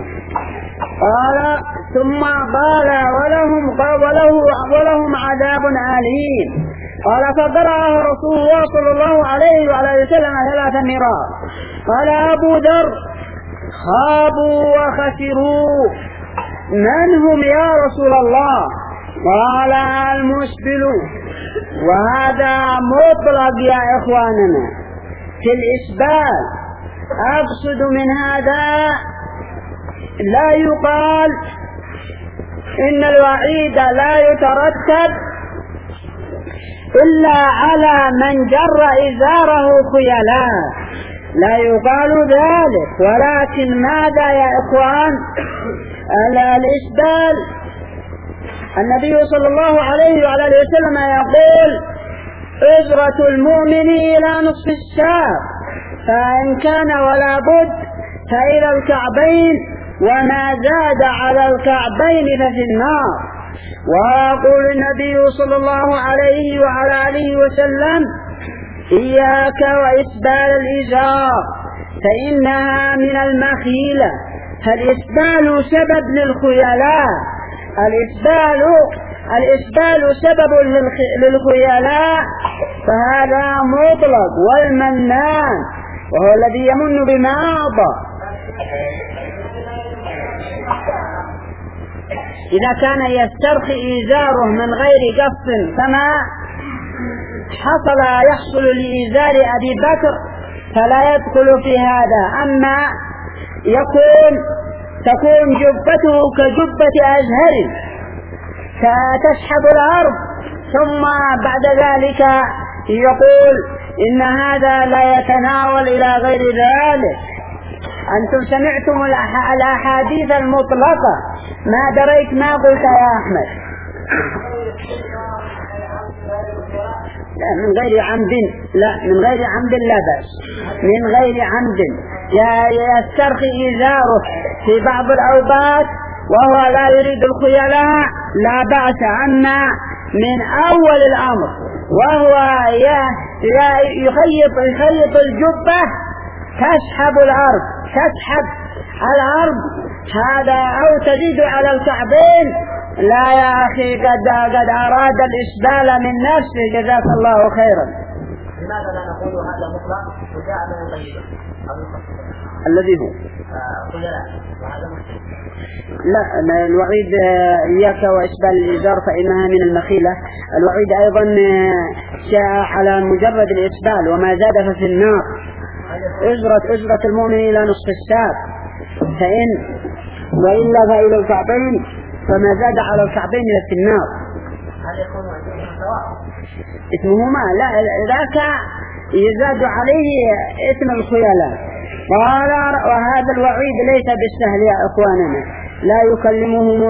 قال ثم قال ولهم عذاب أليم. قال فقرأه رسول الله صلى الله عليه وعلى وسلم 3 مرات. قال أبو ذر خابوا وخسروا من هم يا رسول الله؟ قال المسبل. وهذا مطلق يا إخواننا في الإسبال. أقصد من هذا لا يقال إن الوعيد لا يترتب إلا على من جر إزاره خيلاء، لا يقال ذلك. ولكن ماذا يا إخوان؟ الإسبال النبي صلى الله عليه وعلى آله وسلم يقول إزرة المؤمن إلى نصف الساق، فإن كان ولا بد فإلى الكعبين، وما زاد على الكعبين ففي النار. ويقول النبي صلى الله عليه وعلى آله وسلم إياك وإسبال الإزار فإنها من المخيلة. فالإسبال سبب للخيلاء، الإسبال سبب للخيلاء، فهذا مطلق. والمنان وهو الذي يمن بما أعطى إذا كان يسترخي إزاره من غير قص كما يحصل لإزار أبي بكر فلا يدخل في هذا. أما تكون جبته كجبة أزهر فتسحب الأرض، ثم بعد ذلك يقول إن هذا لا يتناول إلى غير ذلك. أنتم سمعتم الأحاديث المطلقة، ما دريت ما قلت يا أحمد. لا من غير عمد، من غير عمد لا بأس، من غير عمد يسترخي إزاره في بعض الأوقات وهو لا يريد الخيلاء لا بأس. أما من أول الأمر وهو يخيط الجبة تسحب الأرض هذا أو تزيد على الكعبين، لا يا أخي قد أراد الإسبال من نفسه، جزاك الله خيرا. لماذا لا نقول هذا مطلق وجاء من الغيبة الذي هو لا الوعيد إياك وإسبال الإزار فإنها من المخيلة. الوعيد أيضا جاء على مجرد الإسبال وما زاد ففي النار. أجرة المؤمن إلى نصف الساق، وإلا فإلى الكعبين، فما زاد على الكعبين في النار. اسمهما لا ذاك يزاد عليه اسم الخيلاء. قال وهذا الوعيد ليس بالسهل يا إخواننا، لا يكلمهم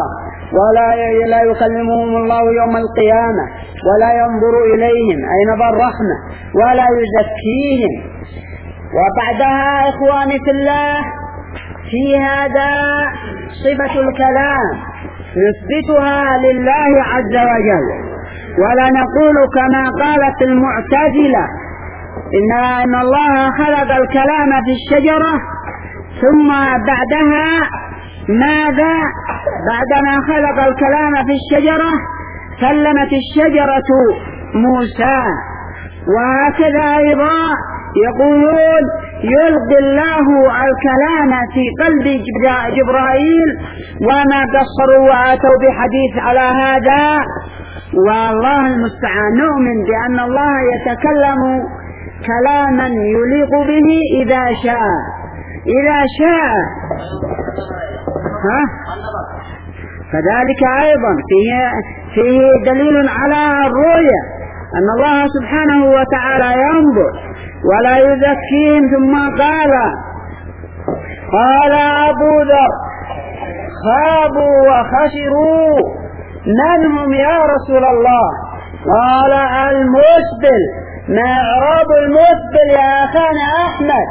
الله يوم القيامة، ولا ينظر إليهم أي نظر رحمة، ولا يزكيهم. وبعدها إخواني في الله في هذا صفة الكلام نثبتها لله عز وجل، ولا نقول كما قالت المعتزلة إن الله خلق الكلام في الشجرة ثم بعدها ماذا؟ بعدما خلق الكلام في الشجرة كلمت الشجرة موسى. وهكذا أيضا يقولون يلقي الله الكلام في قلب جبرائيل وما قصروا وآتوا بحديث على هذا. والله المستعان، نؤمن بأن الله يتكلم كلاما يليق به إذا شاء فذلك أيضا فيه دليل على الرؤية أن الله سبحانه وتعالى ينظر ولا يزكيهم. ثم قال أبو ذر خابوا وخسروا من هم يا رسول الله؟ قال المسبل. ما إعراب المسبل يا أخانا أحمد؟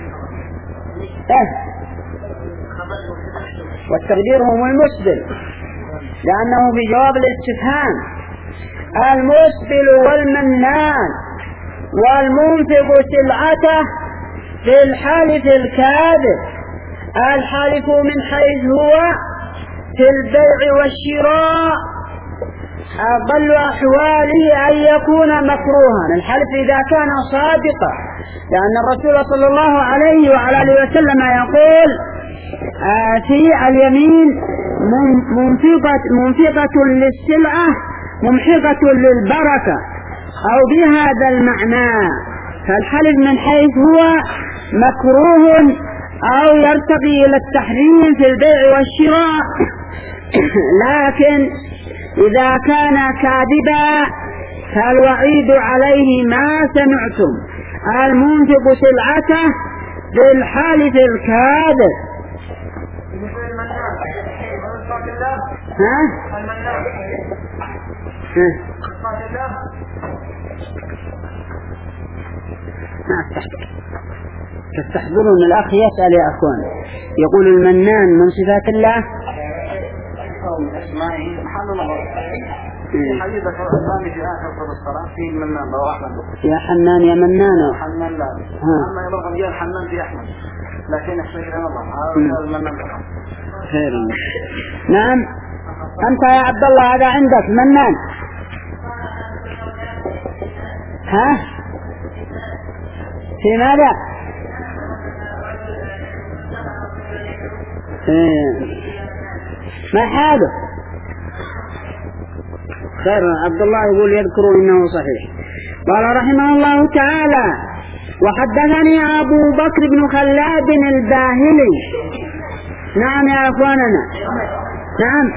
والتقدير هم المسبل لأنه في جواب الاستفهام. المسبل والمنان والمنفق سلعته في الحالف الكاذب. الحالف من حيث هو في البيع والشراء أقل أحواله أن يكون مكروها. الحلف إذا كان صادقا، لأن الرسول صلى الله عليه وعلى آله وسلم يقول في اليمين منفقة للسلعة ممحقة للبركة، أو بهذا المعنى. فالحلف من حيث هو مكروه أو يرتقي إلى التحريم في البيع والشراء، لكن إذا كان كاذبا فالوعيد عليه ما سمعتم المنفق سلعته بالحلف الكاذب. تستحضرون الأخ يسأل يا أخوان، يقول المنان من صفات الله؟ اسمائه محل نظر. في حديث الثاني في آخر الصلاة في المنان رواه أحمد. يا حنان يا منان. حنان لا. أما يبقى رجال حنان في أحمد، لكن يحتاج إلى نظر. هذا المنان فقط. خير. نعم. أنت يا عبد الله هذا عندك منان. ها؟ في ماذا؟ ما حاله؟ خير. عبد الله يقول يذكر إنه صحيح. قال رحمه الله تعالى: وحدثني أبو بكر بن خلاد الباهلي. نعم يا أخواننا. نعم.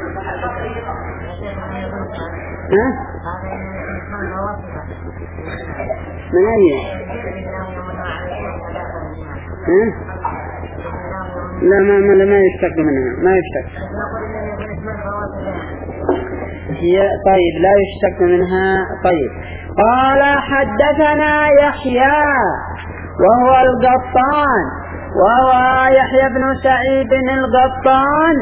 من أي؟ لا ما يشتق منها، ما يشتق. هي طيب لا يشتق منها. طيب. قال حدثنا يحيى وهو القطان، وهو يحيى بن سعيد القطان.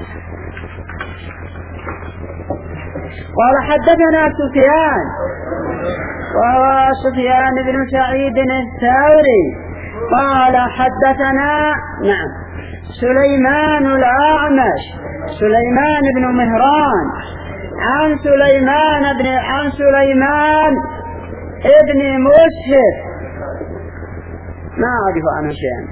قال حدثنا سفيان وهو سفيان بن سعيد الثوري. قال حدثنا سليمان الأعمش سليمان بن مهران عن سليمان ابن مسهر. ما أعرف عنه شيئا.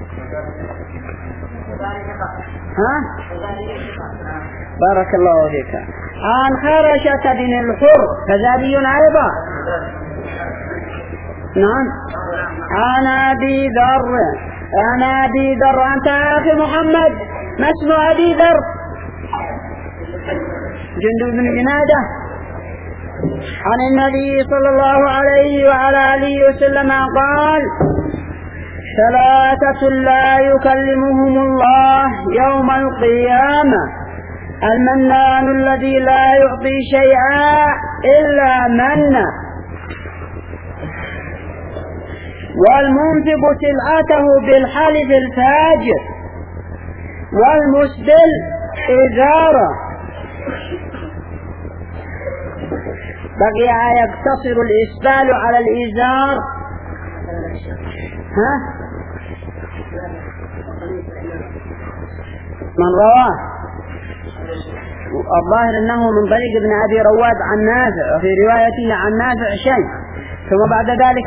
بارك الله فيك. عن خرشة بن الحر كذابي أيضا. نعم. عن أبي ذر. أنت يا أخي محمد ما اسم أبي ذر؟ جندب بن جنادة. عن النبي صلى الله عليه وعلى آله وسلم قال: 3 لا يكلمهم الله يوم القيامة: المنان الذي لا يعطي شيئا إلا منّ، والمنفق سلعته بالحلف الفاجر، والمسبل إزاره. بقي يقتصر الإسبال على الإزار. من رواه؟ الظاهر أنه من طريق ابن أبي رواد عن نافع، وفي روايته عن نافع شيء، ثم بعد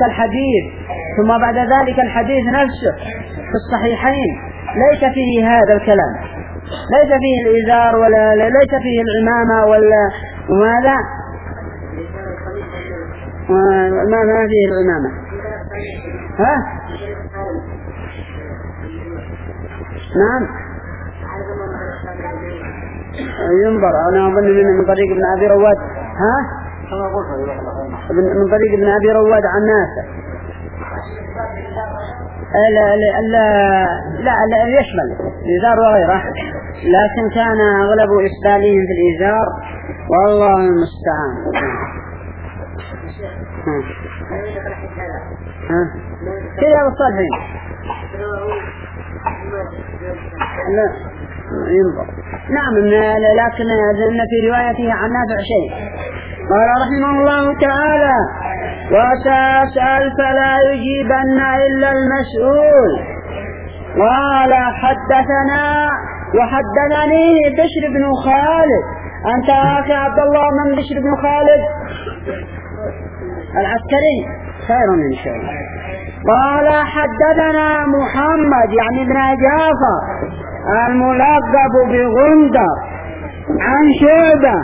ذلك الحديث نفسه في الصحيحين ليس فيه هذا الكلام، ليس فيه الإزار ولا ليس فيه العمامة ولا وماذا ما فيه العمامة. نعم. ينظر. أنا أظن من طريق ابن أبي رواد. من طريق ابن أبي رواد عن نافع. لا يشمل الإزار وغيره، لكن كان أغلب إسبالهم في الإزار، والله المستعان. كذا بالصالحين. لا ينظر. نعم. لكن في روايته عن نافع شيء. قال رحمه الله تعالى: وتسأل فلا يجيبن إلا المسؤول. قال حدثنا وحدثني بشر بن خالد. أنت أخي عبد الله من بشر بن خالد العسكري؟ خير إن شاء الله. قال حدثنا محمد يعني ابن جعفر الملقب بغندر عن شعبة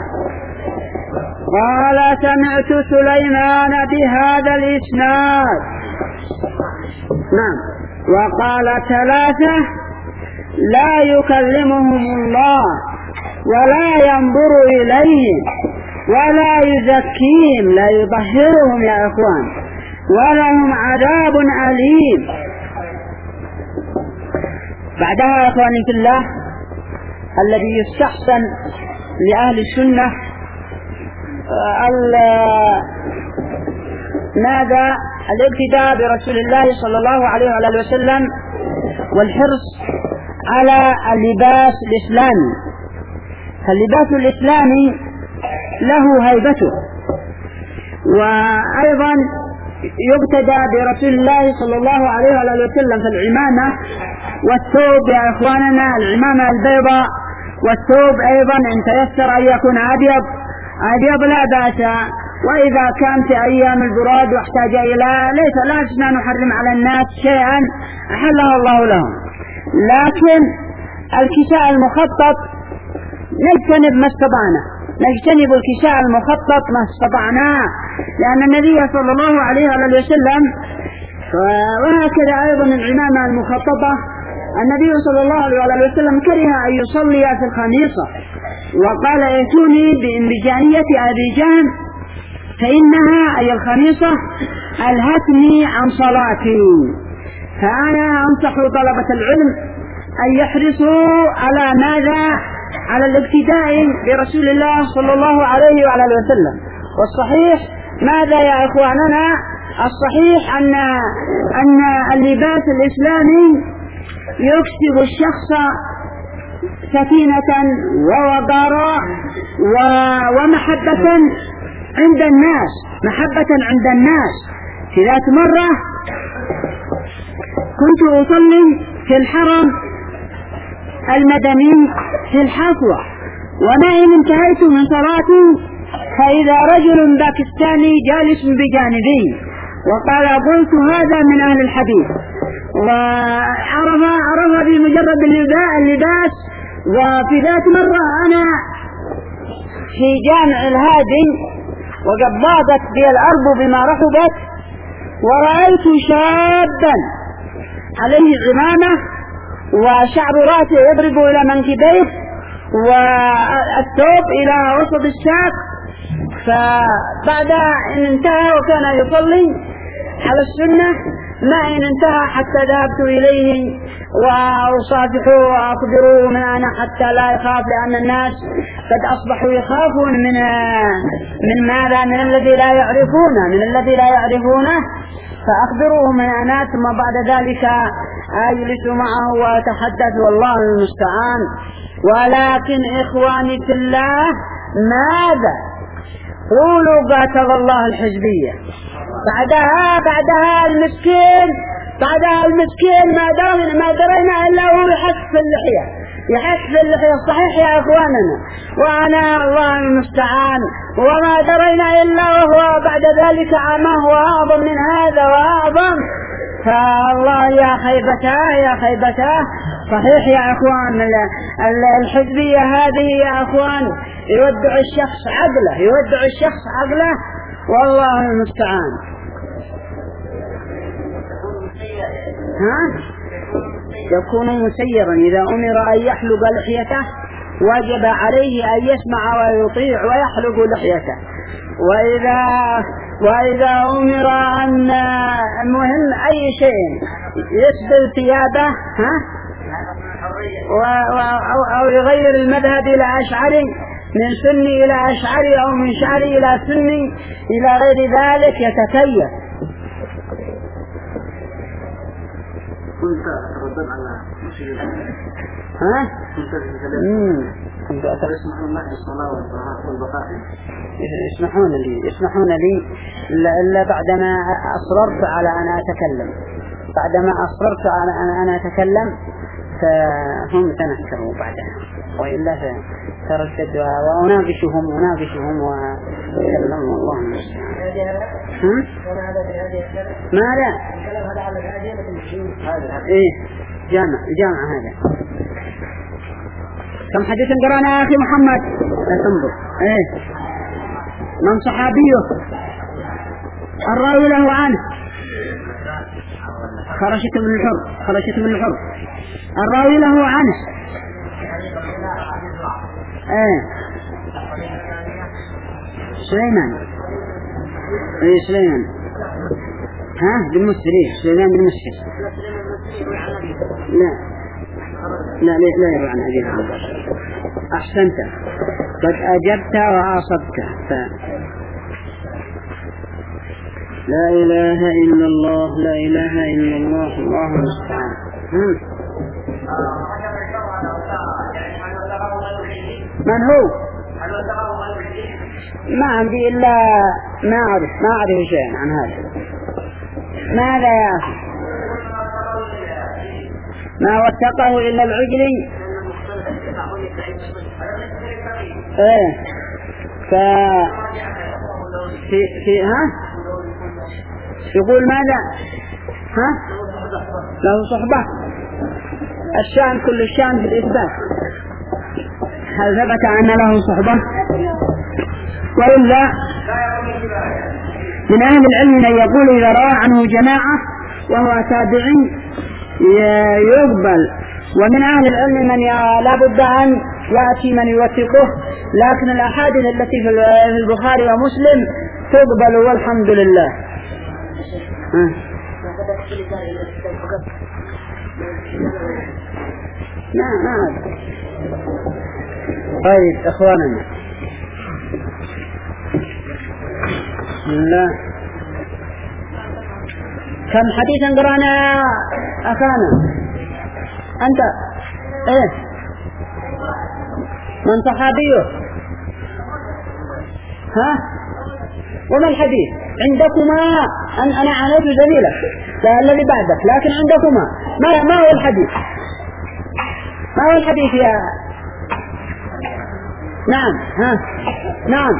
قال سمعت سليمان بهذا الإسناد. نعم. وقال ثلاثة لا يكلمهم الله ولا ينظر إليهم ولا يزكيهم لا يطهرهم يا إخوان ولهم عذاب أليم. بعدها يا إخواني في الله الذي يستحسن لأهل السنة ماذا الابتداء برسول الله صلى الله عليه وآله وسلم والحرص على اللباس الإسلامي. فاللباس الإسلامي له هيبته. وأيضا يبتدى برسول الله صلى الله عليه وآله وسلم في العمامة والثوب يا إخواننا، العمامة البيضاء والثوب أيضا إن تيسر أن يكون أبيض لا بأس. وإذا كان في أيام البراد واحتاج إلى لا نحرم على الناس شيئا أحله الله لهم، لكن الكساء المخطط نجتنب ما استطعنا، نجتنب الكساء المخطط ما استطعنا، لأن النبي صلى الله عليه وسلم وهكذا أيضا العمامة المخططة النبي صلى الله عليه وسلم كره أن يصلي في الخميصة وقال ائتوني بإنبجانية أبي جهل فإنها أي الخميصة ألهتني عن صلاتي. فأنا أنصح طلبة العلم أن يحرصوا على ماذا؟ على الابتداء برسول الله صلى الله عليه وعلى وسلم. والصحيح ماذا يا إخواننا؟ الصحيح أن اللباس الإسلامي يكسب الشخص سكينة ووقارا ومحبة عند الناس. في ذات مرة كنت أصلي في الحرم المدني في الحصوة، وما إن انتهيت من صلاتي فإذا رجل باكستاني جالس بجانبي وقال قلت هذا من أهل الحديث، وعرف بمجرد اللباس. وفي ذات مرة أنا في جامع الهادي وقد ضاقت بي الأرض بما رحبت ورأيت شابا عليه عمامة وشعر رأسه يضرب إلى منكبيه والثوب إلى وسط الساق. فبعد أن انتهى وكان يصلي على السنة ما إن انتهى حتى ذهبت إليه وأصافحه وأخبره من أنا حتى لا يخاف، لأن الناس قد أصبحوا يخافون من ماذا؟ من الذي لا يعرفونه. فأخبروه من أنا ثم بعد ذلك أجلس معه وأتحدث والله المستعان. ولكن إخواني في الله ماذا؟ قولوا قاتل الله الحزبية. بعدها المسكين ما درينا إلا هو يحس في اللحية الصحيح يا إخواننا، وأنا الله المستعان وما درينا إلا وهو بعد ذلك عمه وأعظم من هذا وأعظم. فالله يا خيبته صحيح يا أخوان. الحزبية هذه يا أخوان يودع الشخص عقله والله المستعان. يكون مسيرا إذا أمر أن يحلق لحيته وجب عليه أن يسمع ويطيع ويحلق لحيته. وإذا أمر أن المهم أي شيء يسبل ثيابه أو يغير المذهب إلى أشعري من سني إلى أشعري أو من شعري إلى سني إلى غير ذلك يتكيف. كنت أتردد على مشكلة كنت يسمحون لك الصلاة والبقاء يسمحون لي إلا بعدما أصررت على أن أتكلم. بعدما أصررت أنا أتكلم فهم تنكروا بعدها، وإلا فترددها وأناقشهم وتكلموا. الله المستعان. ماذا؟ إيه جامع هذا. كم حديث قرانا يا أخي محمد؟ لا تنظر. إيه من صحابيه الراوي له عنه خرشت من الحر الراوي له عنه. سليمان بن مسر. سليمان بن مسر. لا يروي عن أبي هريرة. أحسنت، قد أجبت وأصبت. لا إله إلا الله، لا إله إلا الله، الله المستعان. من هو؟ ما عندي إلا ما أعرف شيئا عن هذا. ماذا يا أخي؟ ما وثقه إلا العجلي. في يقول ماذا؟ له صحبة. الشأن كل الشأن في الإثبات. هل ثبت أن له صحبة؟ وإلا من أهل العلم من يقول إذا روى عنه جماعة وهو تابعي يقبل، ومن أهل العلم من لا بد أن يأتي من يوثقه، لكن الأحاديث التي في البخاري ومسلم تقبل والحمد لله. نعم. طيب إخواننا، بسم الله. كم حديثا قرأنا أخانا أنت؟ من صحابيه؟ وما الحديث عندكما؟ أنا عانيت جميلة الذي بعدك، لكن عندكما ما هو الحديث؟ ما هو الحديث يا نعم.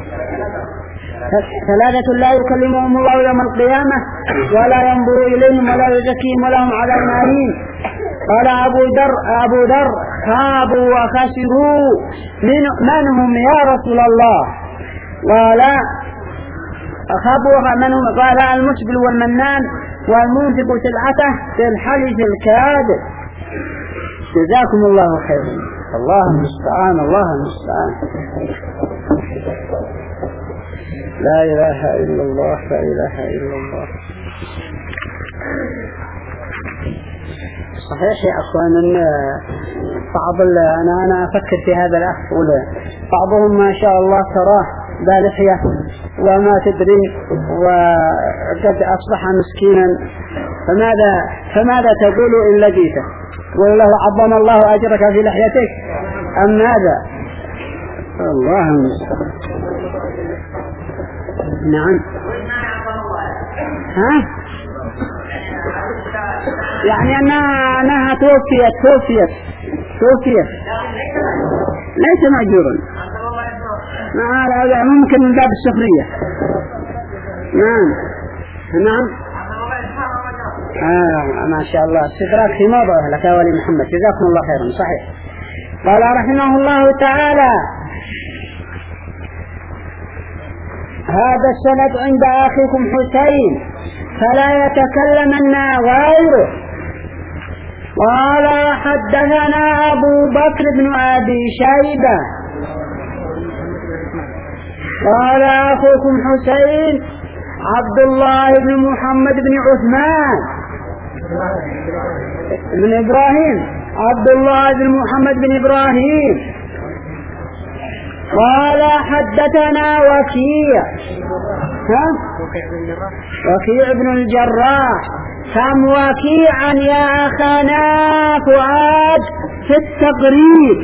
ثلاثة لا يكلمهم الله يوم القيامة ولا ينظر إليهم ولا يزكيهم ولهم عذاب أليم. قال أبو ذر خابوا وخسروا من هم يا رسول الله؟ قال خابوا من هم؟ قال المسبل والمنان والمنفق سلعته في الحلف الكاذب. جزاكم الله خيرا. الله المستعان. لا إله إلا الله، لا إله إلا الله. صحيح يا أخوان أن بعض أنا أفكر في هذا الأخ، بعضهم ما شاء الله تراه بالحية وما تدري وقد أصبح مسكينا، فماذا تقول إن لقيته؟ قل له عظم الله أجرك في لحيتك أم ماذا؟ الله المستعان. نعم. يعني أنها توفيت ليس مأجورا. هذا ممكن من باب السخرية. نعم. ما شاء الله استدراك في موضوع لك يا ولي محمد، جزاكم الله خيرا. صحيح. قال رحمه الله تعالى: هذا السند عند أخيكم حسين فلا يتكلمن غيره. قال حدثنا أبو بكر بن أبي شيبة قال أخوكم حسين عبد الله بن محمد بن عثمان بن إبراهيم، عبد الله بن محمد بن إبراهيم. قال حدثنا وكيع بن الجراح. كم وكيعا يا أخانا فؤاد في التقريب؟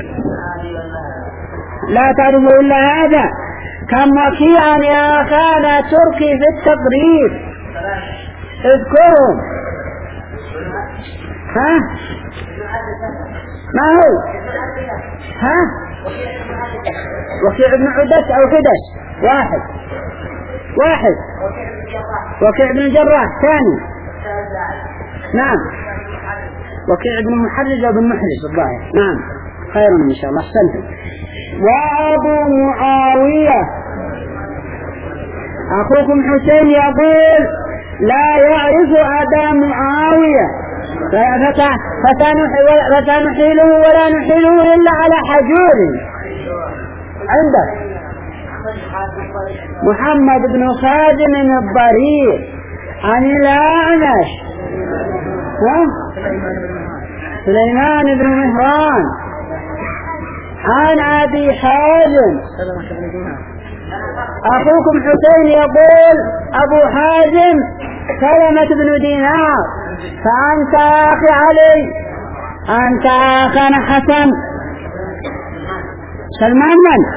لا تعرف إلا هذا. كم وكيعا يا أخانا تركي في التقريب؟ اذكرهم. ها ما هو ها وكيع بن عدس أو خدش واحد وكيع بن الجراح ثاني نعم وكيع بن محرز أو بن محرز الظاهر نعم خير إن شاء الله أحسنتم. وأبو معاوية أخوكم حسين يقول لا يعرف أبا معاوية فسنحيله ولا نحيله إلا على حجور عندك محمد بن خادم الضرير عن الأعمش سليمان بن مهران عن أبي حازم أخوكم حسين يقول أبو حازم سلمة بن دينار فأنت أخي علي أنت أخانا حسن سلمان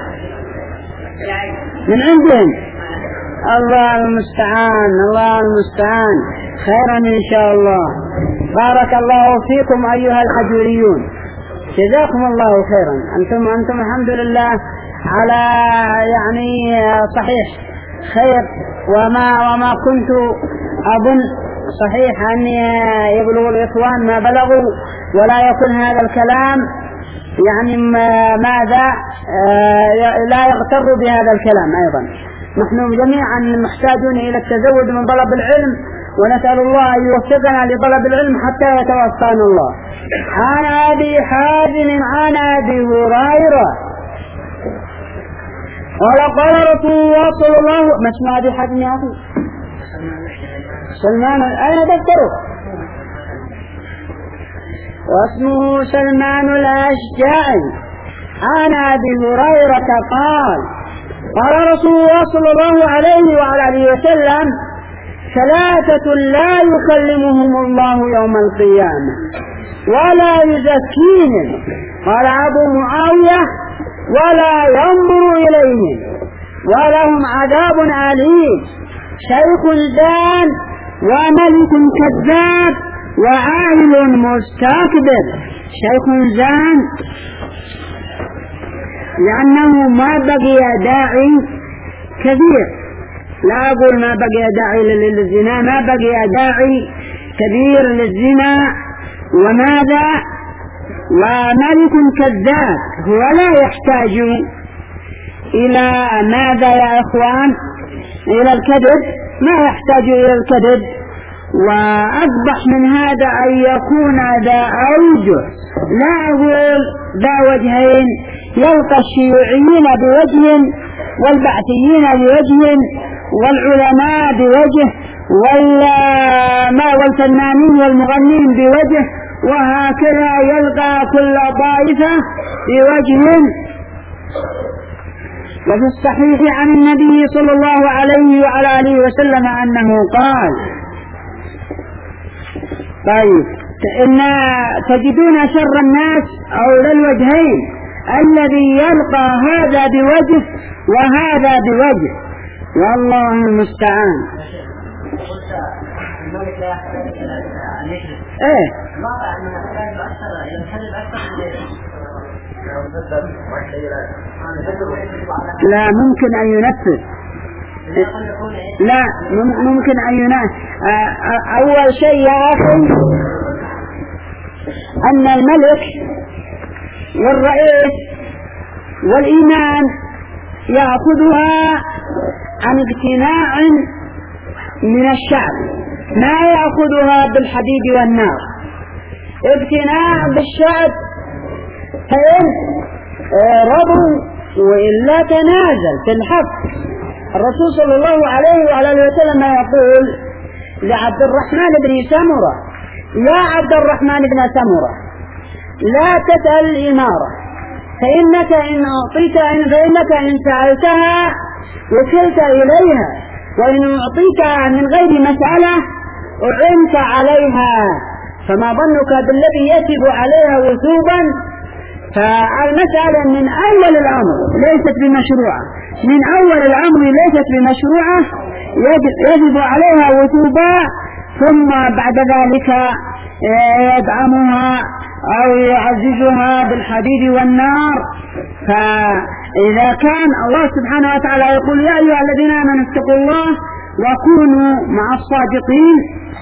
من عندهم الله المستعان خيرا إن شاء الله. بارك الله فيكم أيها الحجوريون جزاكم الله خيرا. أنتم الحمد لله على يعني صحيح خير وما كنت أظن صحيح أن يبلغ الإخوان ما بلغوا ولا يكون هذا الكلام يعني ماذا لا يغتر بهذا الكلام. أيضا نحن جميعا محتاجون إلى التزود من طلب العلم ونسأل الله أن يوفقنا لطلب العلم حتى يتوفانا الله. عن أبي حازم عن أبي هريرة قال رسول الله صلى الله عليه وسلم ما اسم أبي حازم يا أخي سلمان أين تذكره واسمه سلمان الأشجعي عن أبي هريرة قال رسول الله صلى الله عليه وعلى آله وسلم ثلاثة لا يكلمهم الله يوم القيامة ولا يزكيهم قال أبو معاوية ولا ينظر إليهم ولهم عذاب أليم شيخ زان وملك كذاب وعالم مستكبر. شيخ زان لأنه ما بقي داعي كبير لا أقول ما بقي داعي للزنا ما بقي داعي كبير للزنا وماذا وملك كذاب هو لا يحتاج إلى ماذا يا إخوان إلى الكذب ما يحتاج إلى الكذب. وأقبح من هذا أن يكون ذا أوجه لا أقول ذا وجهين يلقى الشيوعيين بوجه والبعثيين بوجه والعلماء بوجه والفنانين والمغنين بوجه وهكذا يلقى كل طائفة بوجه. وفي الصحيح عن النبي صلى الله عليه وعلى آله وسلم أنه قال طيب إن تجدون شر الناس أولى الوجهين الذي يلقى هذا بوجه وهذا بوجه والله المستعان. ايه لا ممكن أن ينفذ لا ممكن أن ينفذ. أول شيء يا أخي أن الملك والرئيس والإمام يأخذها عن اقتناع من الشعب ما يأخذها بالحديد والنار اقتناع بالشعب فإن رضوا وإلا تنازل في الحق. الرسول صلى الله عليه وعلى آله وسلم يقول لعبد الرحمن بن سمرة يا عبد الرحمن بن سمرة لا تسأل الإمارة فإنك إن سألتها وكلت إليها وإن أعطيتها من غير مسألة أعنت عليها فما ظنك بالذي يجب عليها وثوبا. فالمسألة من أول الأمر ليست بمشروعة من أول الأمر ليست بمشروعة يجب عليها وثوبا ثم بعد ذلك يدعمها أو يعززها بالحديد والنار. فإذا كان الله سبحانه وتعالى يقول يا أيها الذين آمنوا اتقوا الله وكونوا مع الصادقين،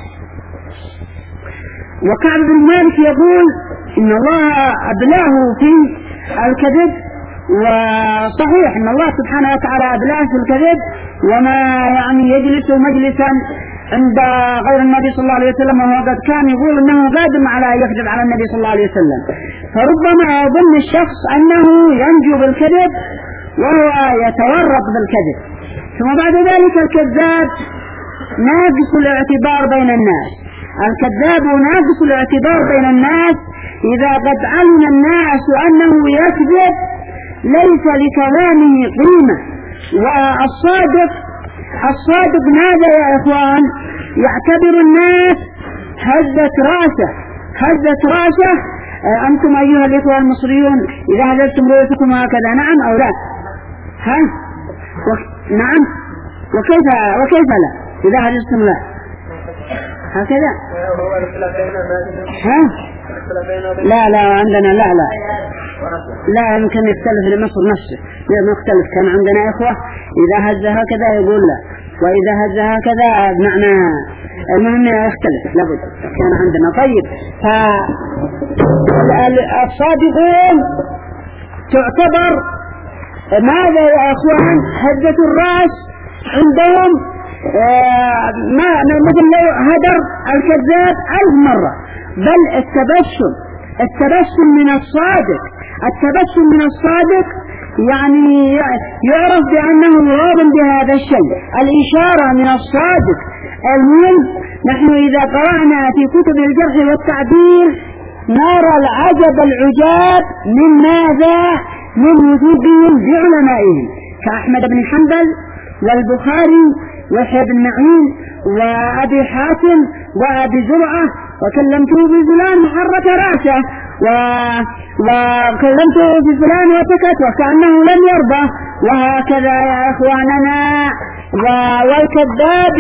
وكعب بن مالك يقول إن الله أبلاه في الكذب، وصحيح إن الله سبحانه وتعالى أبلاه في الكذب، وما يعني يجلس مجلسا عند غير النبي صلى الله عليه وسلم وهو قد كان يقول إنه قادم على يكذب على النبي صلى الله عليه وسلم. فربما يظن الشخص أنه ينجو بالكذب وهو يتورط بالكذب. ثم بعد ذلك الكذاب ناقص الاعتبار بين الناس، الكذاب ناقص الاعتبار بين الناس إذا قد علم الناس أنه يكذب ليس لكلامه قيمة. والصادق ماذا يا إخوان؟ يعتبر الناس هزة راسه. أنتم أيها الإخوة المصريون إذا هزلتم رؤوسكم هكذا نعم أو لا؟ نعم. وكيف لا إذا هزلتم لا هكذا؟ لا عندنا لا يمكن يختلف لمصر نفسه مختلف. كان عندنا إخوة إذا هز هكذا يقول لا، وإذا هز هكذا بمعنى المهم يختلف لابد كان عندنا. طيب فالصادقون تعتبر ماذا يا أخوان؟ هزة الرأس عندهم مثل لو هدر الكذاب 1000 مرة. بل التبسم من الصادق يعني يعرف بأنه راض بهذا الشيء، الإشارة من الصادق. المهم نحن إذا قرأنا في كتب الجرح والتعديل نرى العجاب من ماذا؟ من وجودهم بعلمائهم كأحمد بن حنبل والبخاري ويحيى بن معين وأبي حاتم وأبي زرعة، وكلمته بفلان حرك رأسه وكلمته بفلان وسكت وكأنه لم يرضى، وهكذا يا إخواننا. والكذاب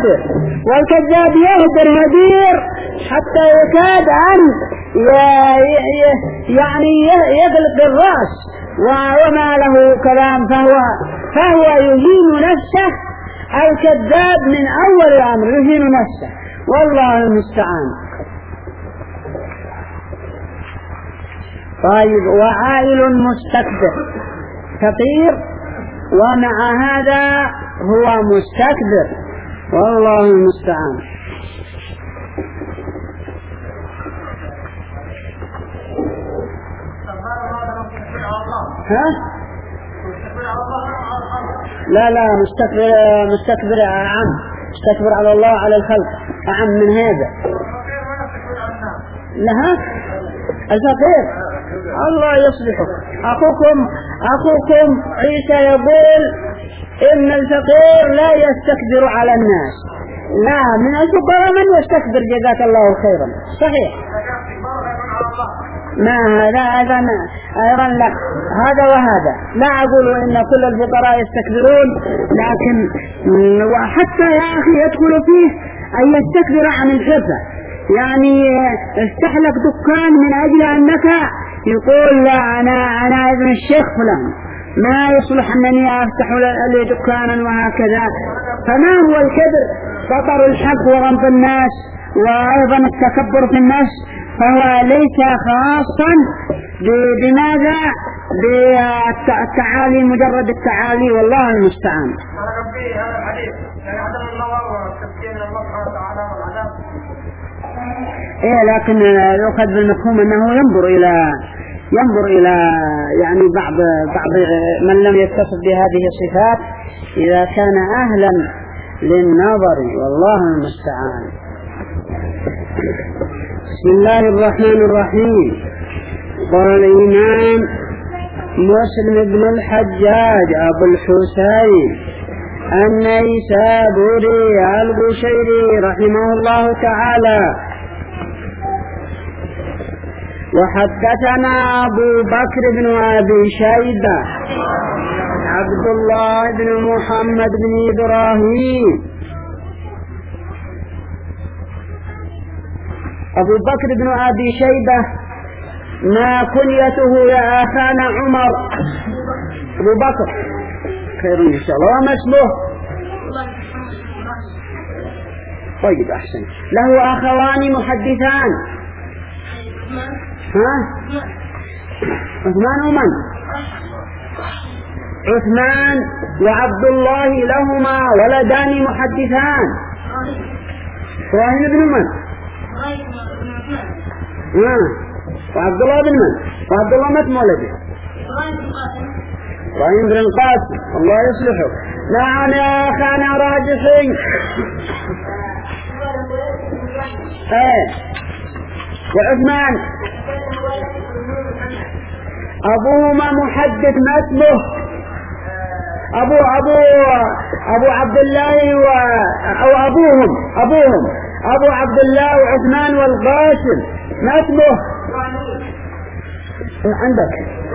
يهدر هدير حتى يكاد أن يعني يغلق الرأس وما له كلام، فهو يهين نفسه. الكذاب من أول الأمر يهين نفسه، والله المستعان. طيب وعائل مستكبر فقير ومع هذا هو مستكبر، والله المستعان. لا مستكبر أعم، مستكبر على الله على الخلق أعم من هذا. لها الفقير الله يصلحك. أخوكم عيسى يقول إن الفقير لا يستكبر على الناس. لا، من الفقراء من يستكبر جزاك الله خيرا. صحيح ما هذا أيضا لا هذا وهذا. لا أقول إن كل الفقراء يستكبرون، لكن وحتى يا أخي يدخل فيه أن يستكبر عن الحرفة. يعني افتح لك دكان من أجل أنك يقول لا أنا ابن الشيخ فلان ما يصلح أنني أفتح لي دكانا وهكذا. فما هو الكبر؟ بطر الحق وغمط الناس وأيضا التكبر في النفس، فهو ليس خاصا بماذا؟ بالتعالي، مجرد التعالي، والله المستعان. لكن يؤخذ بالمفهوم أنه ينظر إلى يعني بعض من لم يتصف بهذه الصفات إذا كان أهلا للنظر، والله المستعان. بسم الله الرحمن الرحيم. قال الإمام مسلم بن الحجاج أبو الحسين النيسابوري البشيري رحمه الله تعالى: وحدثنا أبو بكر بن أبي شيبة عبد الله بن محمد بن إبراهيم أبو بكر بن أبي شيبة ما كنيته يا أخانا عمر؟ أبو بكر خير إن شاء الله. وما اسمه؟ طيب أحسن. له أخوان محدثان. ها؟ عثمان ومن؟ عثمان وعبد الله لهما ولدان محدثان. إبراهيم بن من؟ وعبد الله بن من؟ وعبد الله مات مولده؟ إبراهيم بن القاسم الله يصلحه. نعم يا أخانا راجحين. وعثمان أبوهما محدث ما اسمه؟ أبو عبد الله أو أبوهم أبو عبد الله وعثمان والقاسم ما اسمه؟ عندك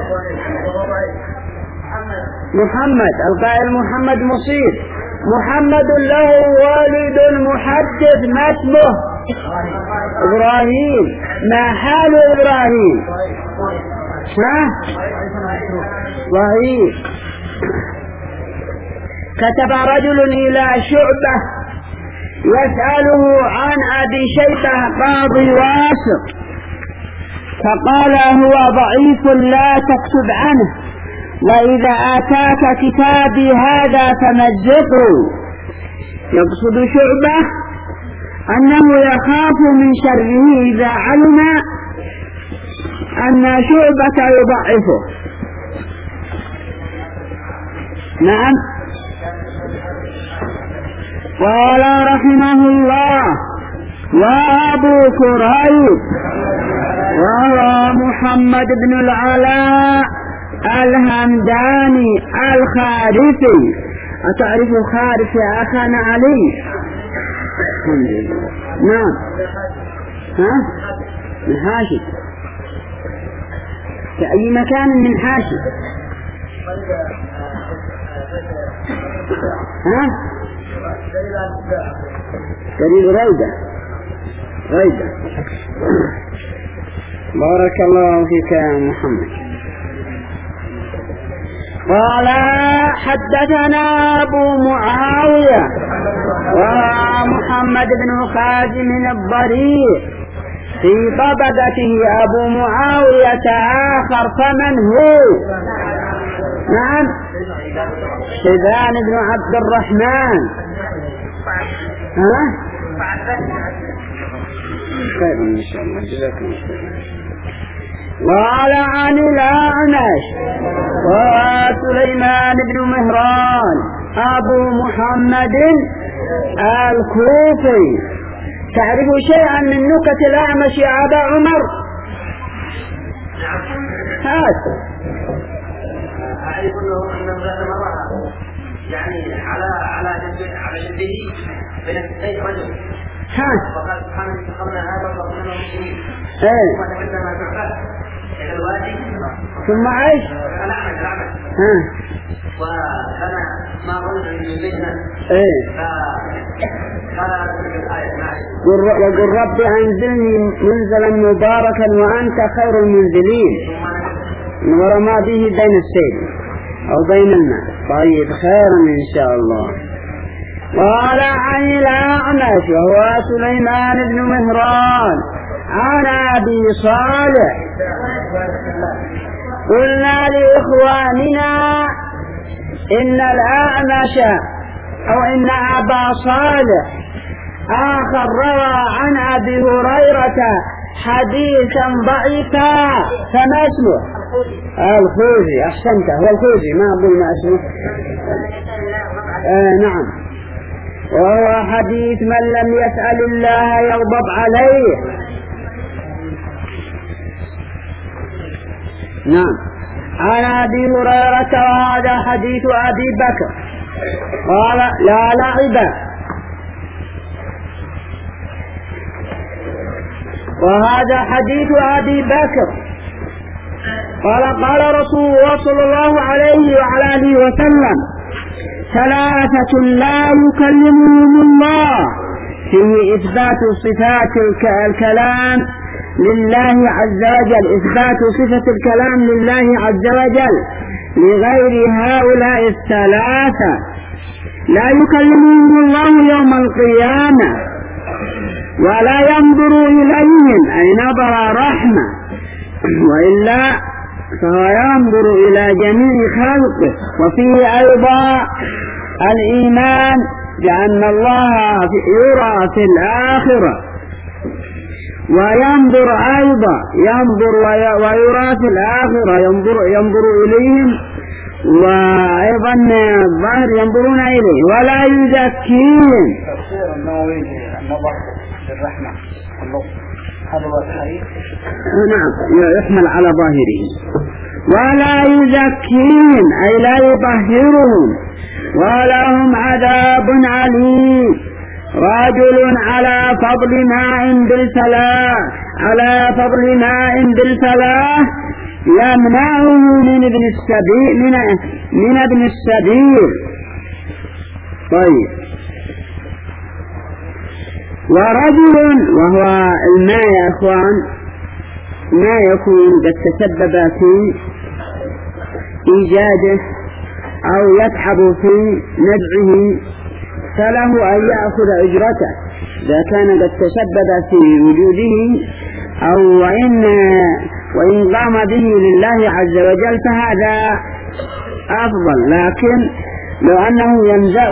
محمد القائل محمد مصير. محمد له والد محدث ما اسمه؟ إبراهيم. ما حال إبراهيم؟ صحيح. كتب رجل إلى شعبة يسأله عن أبي شيبة قاضي واسط فقال هو ضعيف لا تكتب عنه، وإذا آتاك كتابي هذا فمزقه. يقصد شعبة أنه يخاف من شره إذا علم أن شعبة يضعفه. نعم. قال رحمه الله وأبو كريب وهو محمد بن العلاء الهمداني الخارفي. أتعرف خارف يا أخانا علي؟ نعم. من حاشد. في أي مكان من حاشد؟ قريب ريدة. بارك الله فيك يا محمد. قال حدثنا أبو معاوية ومحمد بن خازم الضرير في طبقته أبو معاوية آخر فمن هو؟ نعم شيبان بن عبد الرحمن. خير إن شاء الله جزاكم الله. قال عن الأعمش وسليمان بن مهران أبو محمد الكوفي. تعرف شيئا من نكت الأعمش يا أبا عمر؟ هات. أعرف أنه مرة يعني على جده بين السيد رجل. وقال سبحانه استقمنا هذا وقلنا المسلمين. ثم تبدأ ما تعفى إلى الوادي. ثم عيش. الأعمش. وكان ما ظن من بيتنا. وقل رب أنزلني منزلا مباركا وأنت خير المنزلين. ورما به بين السيد أو بين الماء. طيب خيرا إن شاء الله. قال عن الأعمش وهو سليمان بن مهران عن أبي صالح قلنا لإخواننا إن الأعمش أو إن أبا صالح آخر روى عن أبي هريرة حديثا ضعيفا فما اسمه؟ الخوزي. أحسنت هو الخوزي ما أقول ما اسمه. نعم. وهو حديث من لم يسأل الله يغضب عليه. نعم. عن أبي هريرة وهذا حديث أبي بكر قال لا لعب. وهذا حديث أبي بكر قال رسول الله صلى الله عليه وعلى آله وسلم ثلاثة لا يكلمهم الله فيه إثبات صفات الكلام لله عز وجل، إثبات صفة الكلام لله عز وجل لغير هؤلاء الثلاثة. لا يكلمهم الله يوم القيامة ولا ينظر إليهم أي نظر رحمة، وإلا فهو ينظر إلى جميع خلقه. وفيه أيضا الإيمان بأن الله يرى في الآخرة، وينظر أيضا ويرى في الآخرة، ينظر إليهم، وأيضا الظاهر ينظرون إليه ولا يزكيهم. تفسير النووي النظر للرحمة هذا هو الحديث. نعم يحمل على ظاهره. ولا يزكيهم أي لا يطهرهم، ولهم عذاب عليم. رجل على فضل ماء بالفلاح يمنعه من ابن السبيل. طيب. ورجل، وهو الماء يا أخوان ما يكون قد تسبب في إيجاده أو يتعب في نبعه فله أن يأخذ أجرته إذا كان قد تسبب في وجوده، أو وإن قام به لله عز وجل فهذا أفضل. لكن لو أنه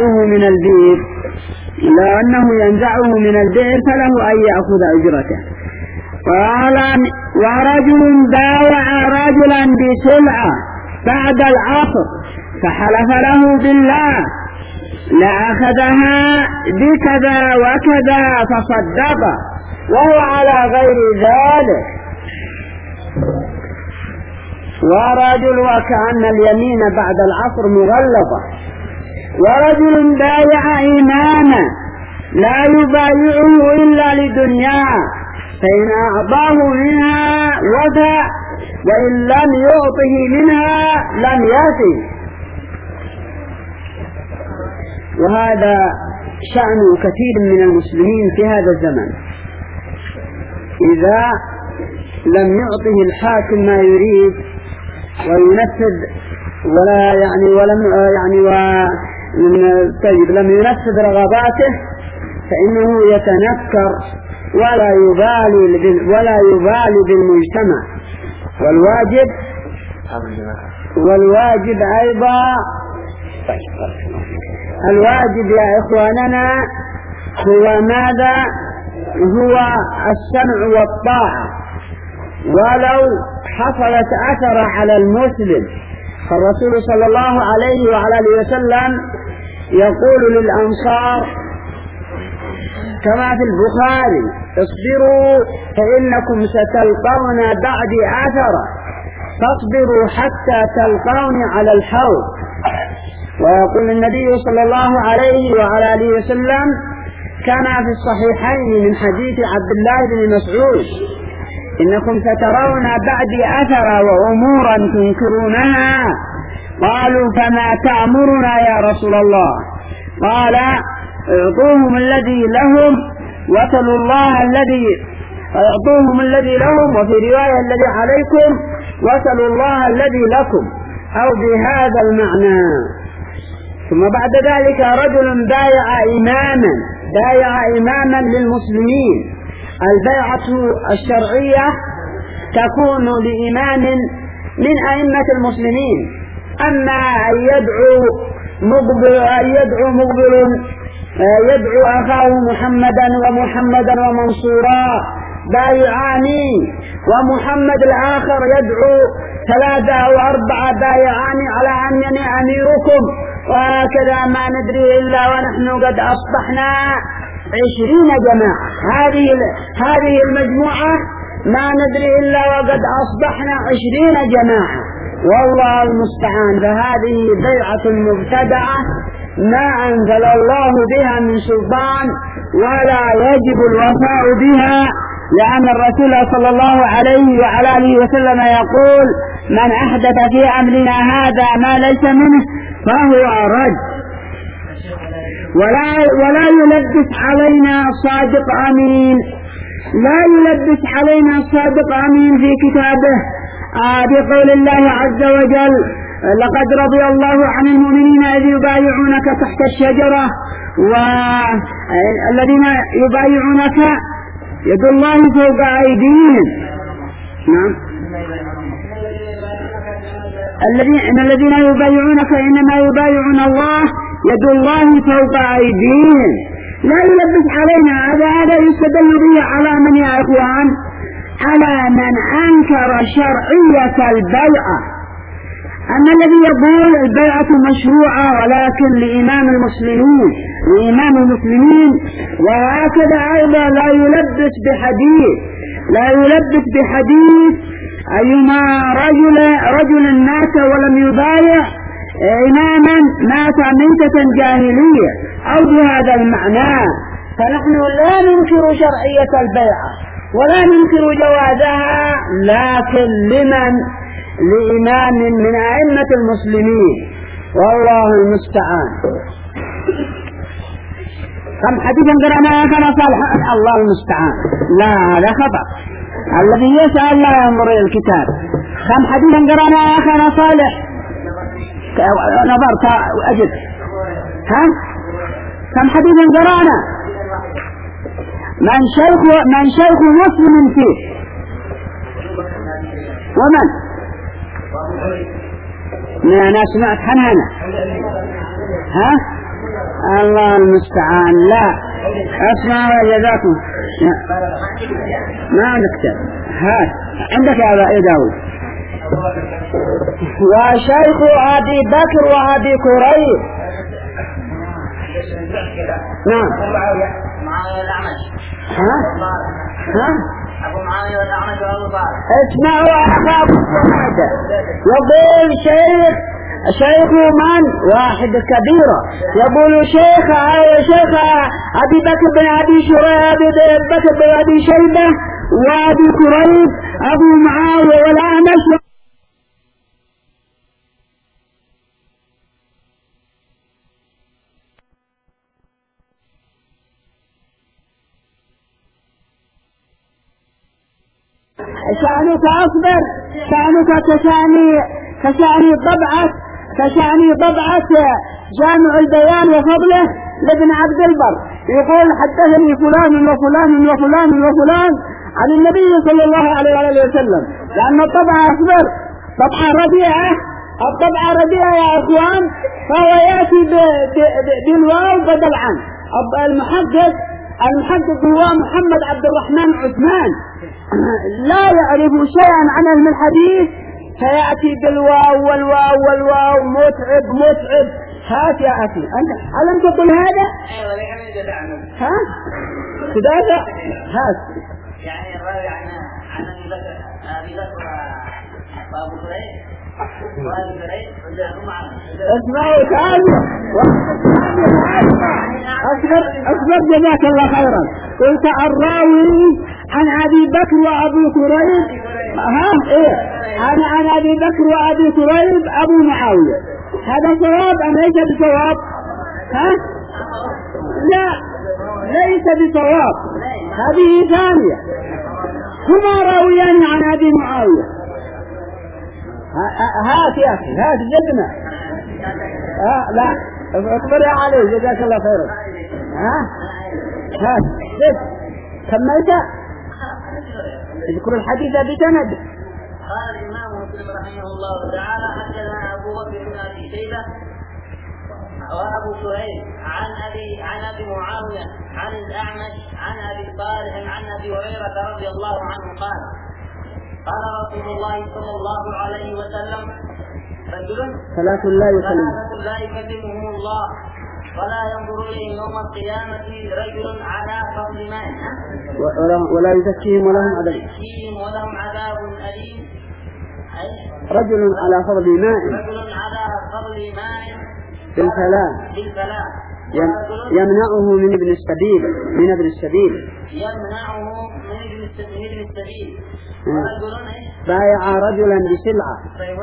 ينزعه من البئر فله أن يأخذ أجرته. قال: ورجل بايع رجلا بسلعة بعد العصر فحلف له بالله لأخذها بكذا وكذا فصدق وهو على غير ذلك. ورجل، وكأن اليمين بعد العصر مغلظة. ورجل بايع إماما لا يبايعه إلا لدنياه فإن أعطاه منها وفى وإن لم يعطه منها لم يأتي. وهذا شأن كثير من المسلمين في هذا الزمن، إذا لم يعطه الحاكم ما يريد وينفذ لم ينفذ رغباته فإنه يتنكر ولا يبالي بالمجتمع. والواجب أيضا الواجب يا إخواننا هو ماذا؟ هو السمع والطاعة، ولو حصلت أثر على المسلم. فالرسول صلى الله عليه وعلى آله وسلم يقول للأنصار كما في البخاري: اصبروا فإنكم ستلقون بعدي أثرا فاصبروا حتى تلقوني على الحوض. ويقول النبي صلى الله عليه وعلى آله وسلم كما في الصحيحين من حديث عبد الله بن مسعود: إنكم سترون بعدي أثرا وأمورا تنكرونها. قالوا: فما تأمرنا يا رسول الله؟ قال: اعطوهم الذي لهم وصلوا الله اعطوهم الذي لهم، وفي رواية الذي عليكم وصلوا الله الذي لكم، أو بهذا المعنى. ثم بعد ذلك رجل بايع إماما للمسلمين. البيعة الشرعية تكون لإمام من أئمة المسلمين. أما أن يدعو أخاه محمدا ومنصورا بايعان، ومحمد الآخر يدعو 3 أو 4 بايعان على أنني أميركم، وهكذا ما ندري إلا ونحن قد أصبحنا 20 جماعة. هذه المجموعة ما ندري إلا وقد أصبحنا 20 جماعة، والله المستعان. فهذه بيعة مبتدعة ما أنزل الله بها من سلطان، ولا يجب الوفاء بها، لأن الرسول صلى الله عليه وعلى آله وسلم يقول: من أحدث في أمرنا هذا ما ليس منه فهو رد. ولا يلبس علينا صادق أمين، لا يلبس علينا صادق أمين في كتابه بقول الله عز وجل: لقد رضي الله عن المؤمنين إذ يبايعونك تحت الشجرة، والذين يبايعونك يد الله فوق أيديهم. نعم، الذين يبايعونك إنما يبايعون الله يد الله فوق أيديهم. لا يلبس علينا، هذا يستدل به على من يا إخوان؟ على من أنكر شرعية البيعة. أما الذي يقول البيعة مشروعة ولكن لإمام المسلمين، وهكذا أيضا لا يلبس بحديث أيما رجل مات ولم يبايع إماما مات ميتة جاهلية أو بهذا المعنى. فنحن لا ننكر شرعية البيعة ولا ننكر جوازها، لكن لإمام من أئمة المسلمين، والله المستعان. كم حديثا قرأنا كان صالح، الله المستعان. لا، هذا خطأ. الذي يسأل لا ينظر إلى الكتاب. كم حديثا قرأنا كان صالح، نظرت أجد. كم حديثا قرأنا؟ من شيخ مسلم فيه، ومن؟ أنا سمعت حنانا. الله المستعان. لا أسمع وجزاكم. ما عندك كتاب؟ عندك يا أبا داود. وشيخ أبي بكر وأبي كريب. نعم. اسمعوا أخاف الشهادة. يقول شيخ من؟ واحد كبيرة. يقول شيخ أبي بكر بن أبي شيبة وأبي كريب أبو معاوية والأعمش. شأنك أصبر، شأنك كشأن طبعة جامع البيان وفضله لابن عبد البر. يقول: حدثني فلان وفلان وفلان وفلان عن النبي صلى الله عليه وسلم. لأن الطبعة أصبر طبعة رديئة يا أخوان، فهو يأتي بالواو بدل عن. المحقق هو محمد عبد الرحمن عثمان، لا يعرف شيئا عن علم الحديث، فيأتي بالواو والواو متعب. هات يا أخي، أنت ألم تقل هذا؟ كذا هات. يعني الراوي عن أبي بكر وأبو كريب اسمعوا تعالوا اصبر جزاك الله خيرا. قلت الراوي عن أبي بكر وأبو كريب. عن أبي بكر وأبي كريب أبو معاوية. هذا صواب أم ليس بصواب؟ لا، ليس بصواب. هذه ثانية. هما راويان عن أبي معاوية. هات يا أخي، هات جدنا. لا اصبر يا علي جزاك الله خيرا. هات جد. كملت اذكر الحديث بسند. قال الإمام مسلم رحمه الله تعالى: حدثنا أبو بكر بن أبي شيبة وأبو كريب عن أبي معاوية عن الأعمش عن أبي صالح عن أبي هريرة رضي الله عنه قال: قال رسول الله صلى الله عليه وسلم: رجل ثلاثة لا يكلمهم الله ولا ينظر إليه يوم القيامة رجل على فضل ماء ولا يزكيهم ولهم عذاب أليم. رجل على فضل ماء بالفلاح يمنعه من ابن السبيل يمنعه من ابن السبيل. بايع رجلا بسلعة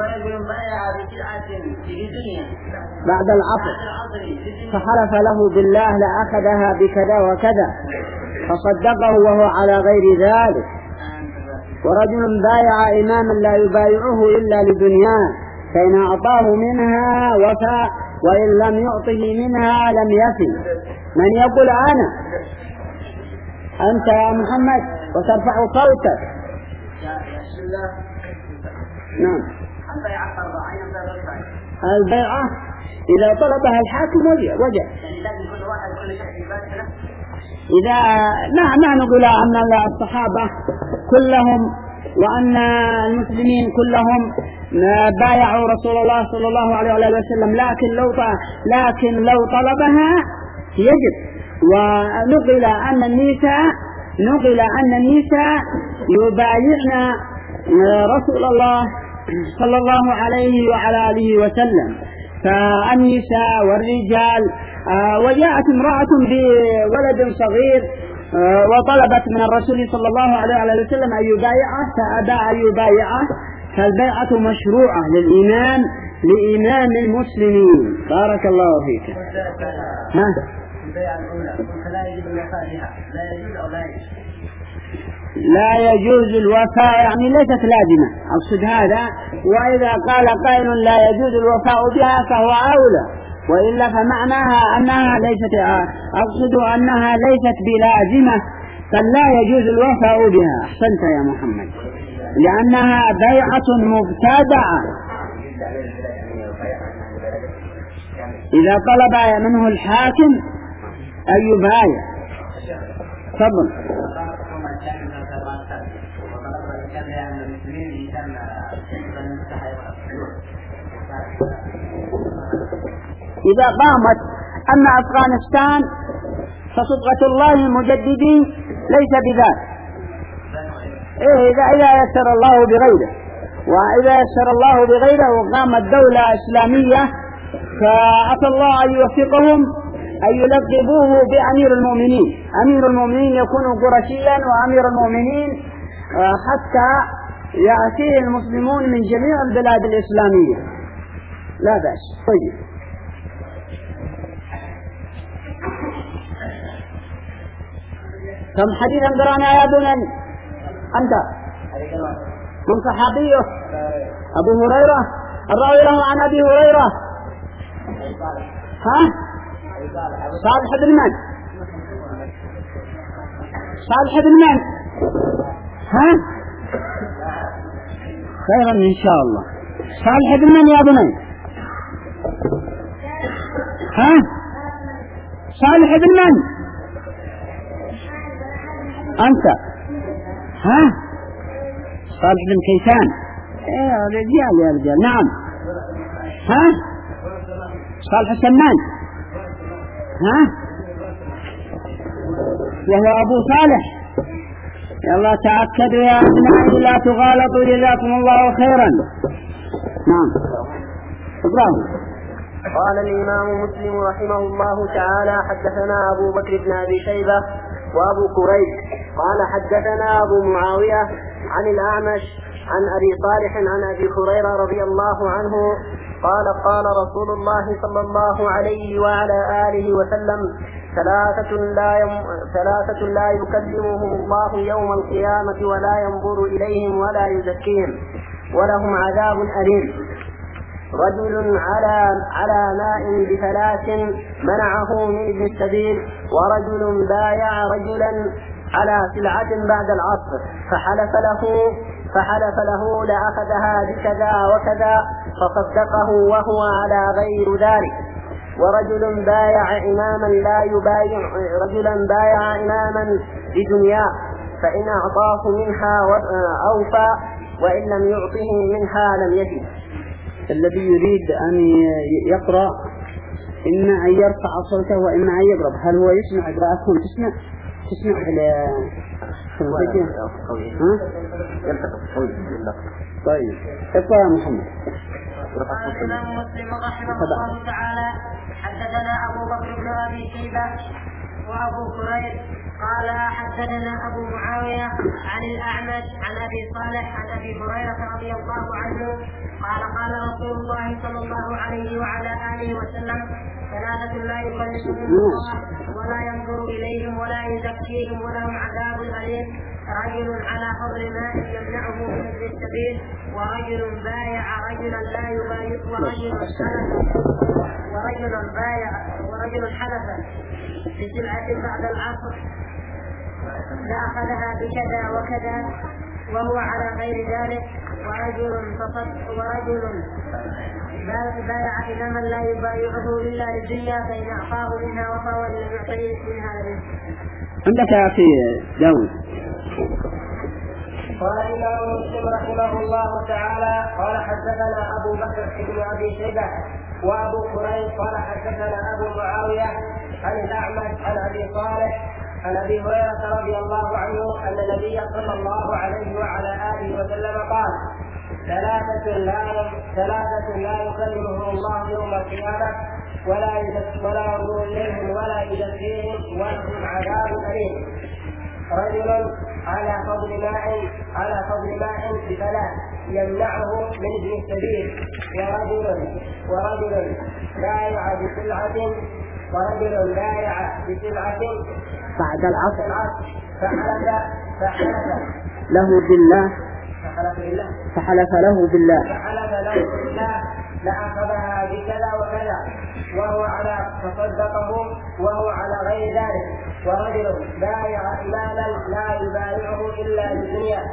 بعد العصر فحلف له بالله لأخذها بكذا وكذا فصدقه وهو على غير ذلك. ورجل بايع إماما لا يبايعه إلا لدنياه فإن أعطاه منها وفى وإن لم يعطه منها لم يفي. من يقول أنت يا محمد وترفع صوتك. نعم. البيعة إذا طلبها الحاكم وجه. إذا لا نقول أن الصحابة كلهم وأن المسلمين كلهم بايعوا رسول الله صلى الله عليه وسلم، لكن لو طلبها يجب. ونقل أن النساء يبايعن رسول الله صلى الله عليه وعلى آله وسلم، فالنساء والرجال. وجاءت امرأة بولد صغير وطلبت من الرسول صلى الله عليه وسلم أن يبايعه فأبى أن يبايعه، فالبيعة مشروعة لإمام المسلمين. بارك الله فيك. البيعة الأولى فلا يجوز الوفاء بها، لا يجوز أو لا يجوز؟ لا يجوز الوفاء يعني ليست لازمة، أقصد هذا. وإذا قال قائل لا يجوز الوفاء بها فهو أولى، وإلا فمعناها أنها ليست، أقصد أنها ليست بلازمة، فلا يجوز الوفاء بها. أحسنت يا محمد، لأنها بيعة مبتدعة. إذا طلب منه الحاكم أن يبايع. تفضل. إذا قامت أن أفغانستان فصبغة الله المجددين ليس بذات. إذا يسر الله بغيره، وإذا يسر الله بغيره وقامت دولة إسلامية فأتى الله أن يوفقهم أن يلقبوه بأمير المؤمنين. أمير المؤمنين يكون قرشيا وأمير المؤمنين حتى يأتيه المسلمون من جميع البلاد الإسلامية، لا بأس. طيب، كم حديثا قرأنا يا بني أنت؟ من صحابيه؟ أبو هريرة الراوي له عن أبي هريرة. صالح بن من؟ صالح بن من؟ خيرا إن شاء الله. صالح بن من يا بني؟ صالح بن من؟ أنت صالح بن كيسان. يا رجال نعم. صالح السمان وهو أبو صالح. يلا تأكدوا يا أبنائي لا تغالطوا، جزاكم الله خيرا. نعم. قال الإمام مسلم رحمه الله تعالى: حدثنا أبو بكر بن أبي شيبة وأبو كريب قال حدثنا أبو معاوية عن الأعمش عن أبي صالح عن أبي هريرة رضي الله عنه قال: قال رسول الله صلى الله عليه وعلى آله وسلم: ثلاثة لا يكلمهم الله يوم القيامة ولا ينظر إليهم ولا يزكيهم ولهم عذاب أليم: رجل على ماء بثلاث منعه من ابن السبيل، ورجل بايع رجلا على سلعة بعد العصر فحلف له لأخذها بكذا وكذا فصدقه وهو على غير ذلك. ورجل بايع إماما لا يبايع رجلا بايع إماما بدنياه فإن أعطاه منها أوفى وإن لم يعطه منها لم يفي. الذي يريد أن يقرأ إما أن يرفع صوته وإما أن يقرب. هل هو يسمع قراءتكم؟ تسمع طيب اقرأ يا محمد. قال الإمام مسلم رحمه الله تعالى حدثنا أبو بكر بن أبي شيبة وأبو كريب قال حدثنا أبو معاوية عن الأعمش عن أبي صالح عن أبي هريرة رضي الله عنه قال قال رسول الله صلى الله عليه وعلى آله وسلم ثلاثة لا يكلمهم الله ولا ينظر إليهم ولا يزكيهم ولهم عذاب أليم رجل على حر ماء يمنعه من ابن السبيل ورجل بايع رجلا لا يبايع ورجل حلف بسلعة بعد العصر لأخذها بكذا وكذا وهو على غير ذلك ورجل بايع إماما لا يبايعه إلا للدنيا فإن أعطاه منها وفى وإن لم يعطيه منها لم. عندك يا أخي داود. قال الإمام مسلم رحمه الله تعالى قال حدثنا أبو بكر بن أبي شيبة وأبو كريب قال حدثنا أبو معاوية عن الأعمش عن أبي صالح عن أبي هريرة رضي الله عنه أن النبي صلى الله عليه وعلى آله وسلم قال ثلاثة لا يكلمهم الله يوم القيامة ولا ينظر إليهم ولا يزكيهم ولهم عذاب أليم رجل على فضل ماء بفلاة يمنعه من ابن السبيل ورجل بايع بسلعة بعد العصر فحلف له بالله لأخذها بكذا وكذا وهو على تصدقه وهو على غير ذلك ورجل بايع إماما لا يبايعه إلا للدنيا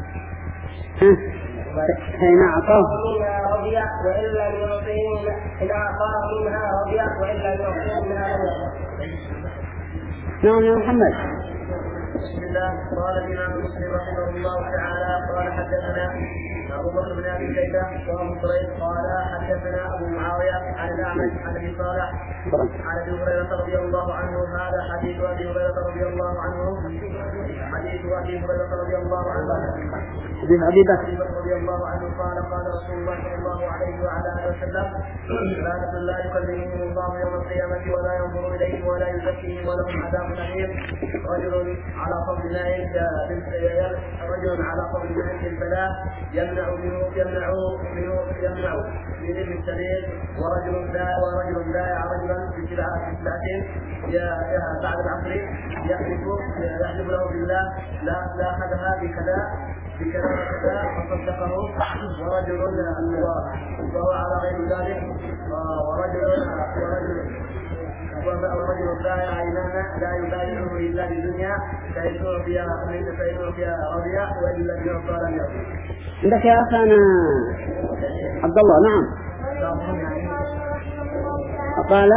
حين أعطاه منها رضي وإن لم يعطيه إن أعطاه منها رضي وإن لم يعطيه منها لم يعطيه. نعم يا محمد. بسم الله. قال الإمام مسلم رحمه الله تعالى قال حدثنا أبو بكر بن أبي شيبة وأبو كريب قال حدثنا أبو معاوية عن الأعمش عن أبي صالح عن أبي هريرة رضي الله عنه هذا حديث أبي هريرة رضي الله عنه حديث أبي هريرة رضي الله عنه حديث أبي بكر رضي الله عنه قال قال رسول الله صلى الله عليه وعلى آله وسلم ثلاثة لا يكلمهم الله يوم القيامة ولا ينظر إليهم ولا يزكيهم ولهم عذاب أليم رجل على فضل ماء بالبلاء يمنع من ابن السبيل ورجل بايع رجلا بسلعة بعد العصر يحلف له بالله لا أخذها بكذا وصدقه ورجل وهو على غير ذلك ورجل بايع إماما لا يبايعه إلا للدنيا فإن أعطي رضي وإن لم يعطى لم يعطي. عندك يا أخانا عبد الله. نعم. قال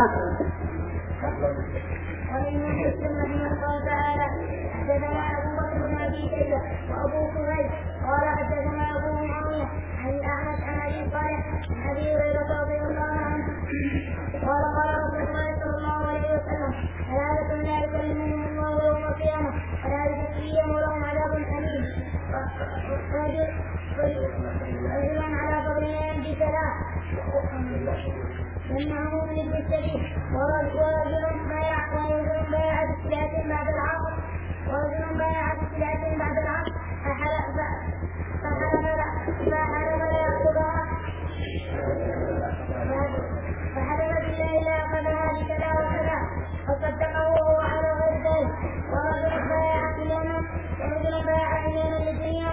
وأبو كريب قال حدثنا أبو معاوية عن الأعمش عن أبي صالح عن أبي هريرة رضي الله عنه قال قال رسول الله صلى الله عليه وسلم ثلاثة لا يكلمهم الله يوم القيامة ولا يزكيهم ولهم عذاب أليم رجل على فضل بسلام يمنعه من ابن السبيل ورجل بايع بسلعة بعد العصر فحلف لا يأخذها بالله لا أخذها بكذا وكذا فصدقه وهو على غير ذلك ورجل بايع إماما للدنيا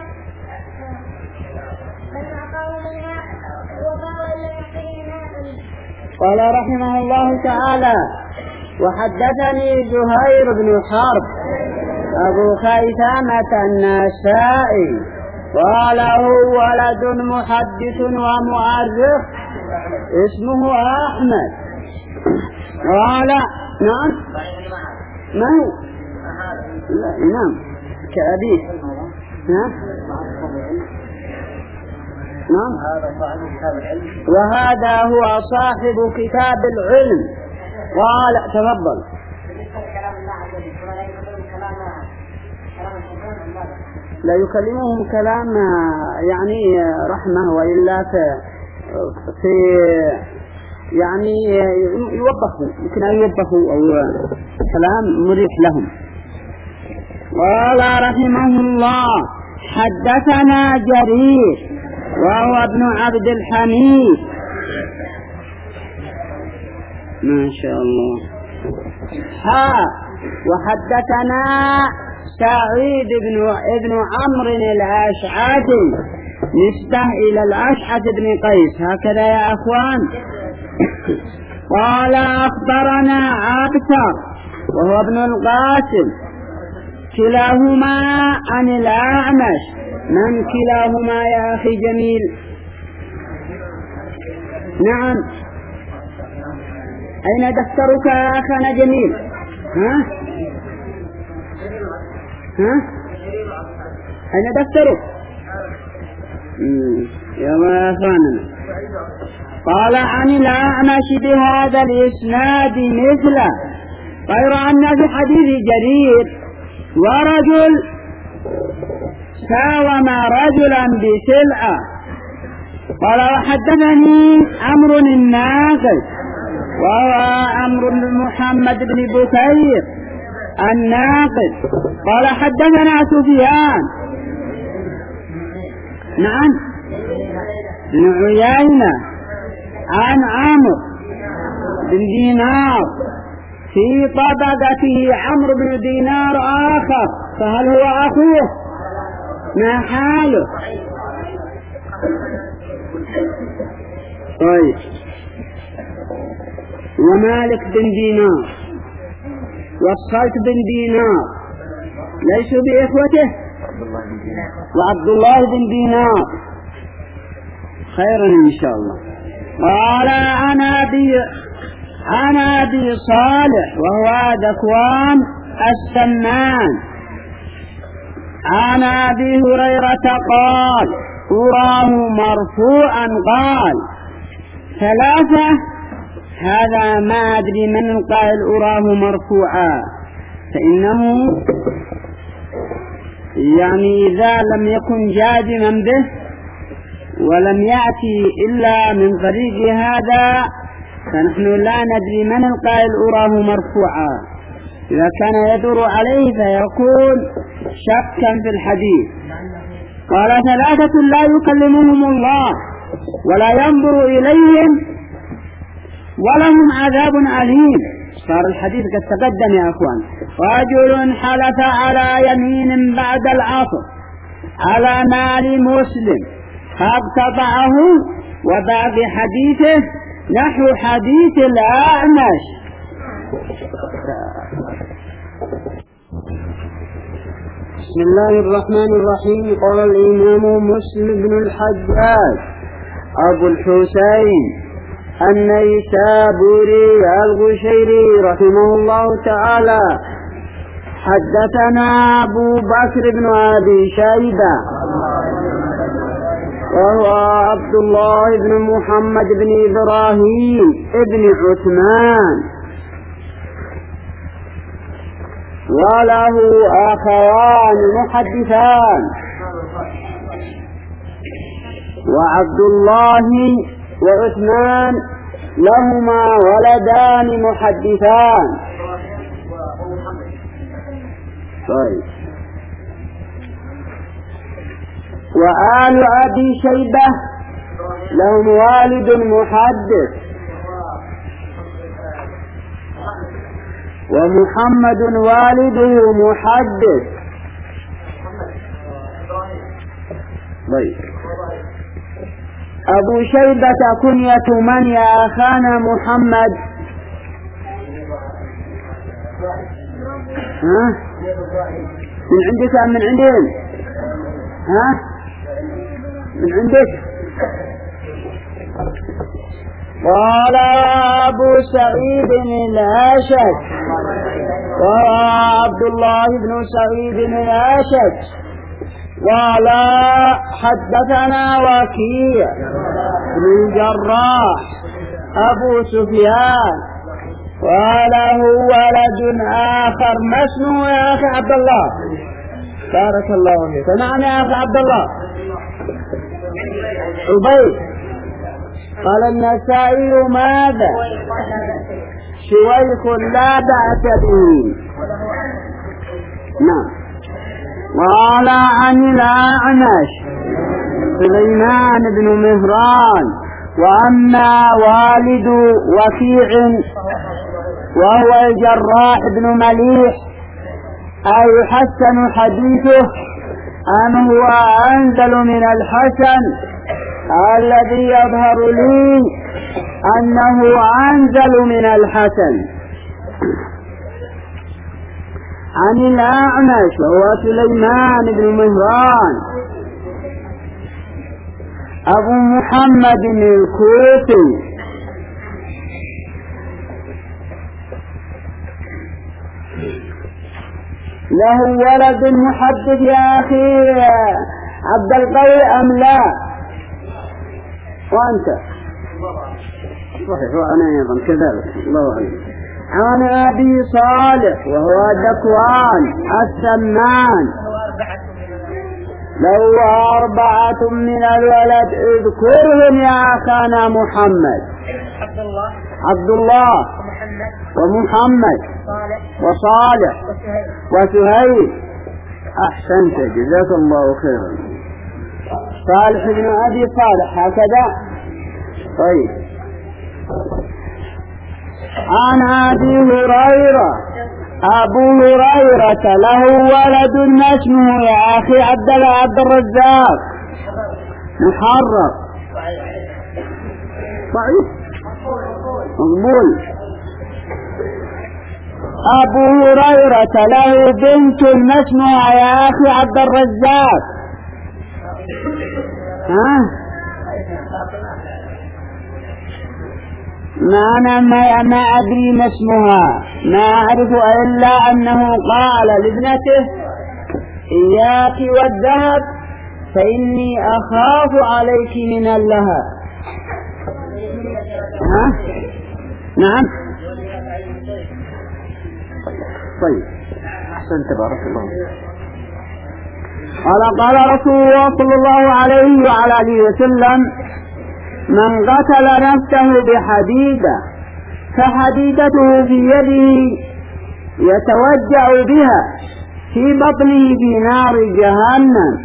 فإن أعطاه منها وفاه إلا يحتري منها. قال رحمه الله تعالى وحدثني زهير بن حرب أبو خيثمة النسائي قال هو ولد محدث ومؤرخ اسمه أحمد قال نعم ما هو نعم كأبيه نعم وهذا هو صاحب كتاب العلم. قال تفضل. لا يكلمهم كلام يعني رحمة، وإلا في يعني يوبخوا، يمكن أن يوبخوا أو كلام مريح لهم. قال رحمه الله: حدثنا جرير وهو ابن عبد الحميد، ما شاء الله. وحدثنا سعيد بن عمرو الأشعثي نسبة إلى الأشعث بن قيس، هكذا يا أخوان. قال أخبرنا عبثر وهو ابن القاسم، كلاهما عن الأعمش. من كلاهما يا أخي جميل؟ نعم، أين دفترك يا أخانا جميل؟ ها أين دفترك؟ يا أخانا. قال عن الأعمش بهذا الإسناد مثله، غير أن في حديث جرير ورجل ساوم رجلا بسلعة. قال وحدثني عمرو الناقد وهو عمرو بن محمد بن بكير الناقد، قال حدثنا سفيان نعم بن عيينة عن عمرو بن دينار في طبقته عمرو بن دينار آخر، فهل هو أخوه؟ ما حاله؟ طيب، ومالك بن دينار والصلت بن دينار ليسوا بإخوته؟ وعبد الله بن دينار خيرا إن شاء الله. قال عن أبي صالح وهو ذكوان السمان عن أبي هريرة قال أراه مرفوعا، قال ثلاثة. هذا ما أدري من القائل أراه مرفوعا، فإنه يعني إذا لم يكن جازما به ولم يأتي إلا من طريق هذا فنحن لا ندري من القائل أراه مرفوعا. إذا كان يدور عليه فيكون شكا في الحديث. قال ثلاثة لا يكلمهم الله ولا ينظر إليهم ولهم عذاب أليم. صار الحديث قد تقدم يا أخوان. رجل حلف على يمين بعد العصر على مال مسلم فاقتطعه، وبعد حديثه نحو حديث الأعمش. بسم الله الرحمن الرحيم. قال الإمام مسلم بن الحجاج أبو الحسين النيسابوري الغشيري رحمه الله تعالى حدثنا أبو بكر بن أبي شيبة وهو عبد الله بن محمد بن إبراهيم بن عثمان، وله أخوان محدثان، وعبد الله وعثمان لهما ولدان محدثان. طيب. وآل أبي شيبة لهم والد محدث، ومحمد والده محدث. طيب. أبو شيبة كنية من يا أخانا محمد؟ ها؟ من عندك أم من عندهم؟ ها؟ من عندك؟ قال أبو سعيد الأشج وعبد الله بن سعيد الأشج قال حدثنا وكيع بن الجراح أبو سفيان وله ولد آخر. ما اسمه يا أخي عبد الله؟ بارك الله فيك. فمعنى يا أخي عبد الله البيت. قال النسائي ماذا؟ شويخ لا بأس به. نعم. قال عن الأعمش سليمان بن مهران وأما والد وكيع وهو الجراح بن مليح أيحسن حديثه أم هو أنزل من الحسن؟ الذي يظهر لي أنه أنزل من الحسن. عن الأعمش وهو سليمان بن مهران أبو محمد الكوفي له ولد محدث يا أخي عبد القوي أم لا؟ وأنت صحيح وأنا أيضا كذلك الله أعلم. عن أبي صالح وهو ذكوان السمان له 4 من الولد اذكرهم يا أخانا محمد. عبد الله ومحمد وصالح وسهيل. أحسنت جزاك الله خيرا. صالح بن أبي صالح هكذا. طيب. عن أبي هريرة أبو هريرة له ولد اسمه يا أخي عبد الرزاق محرر صحيح مقبول. أبو هريرة له بنت اسمها يا أخي عبد الرزاق. ما أدري ما اسمها، ما أعرف إلا أنه قال لابنته إياك والذهب فإني أخاف عليك من اللهب. نعم. طيب أحسنت بارك الله. قال رسول الله صلى الله عليه وعلى آله وسلم من قتل نفسه بحديدة فحديدته في يده يتوجع بها في بطنه في نار جهنم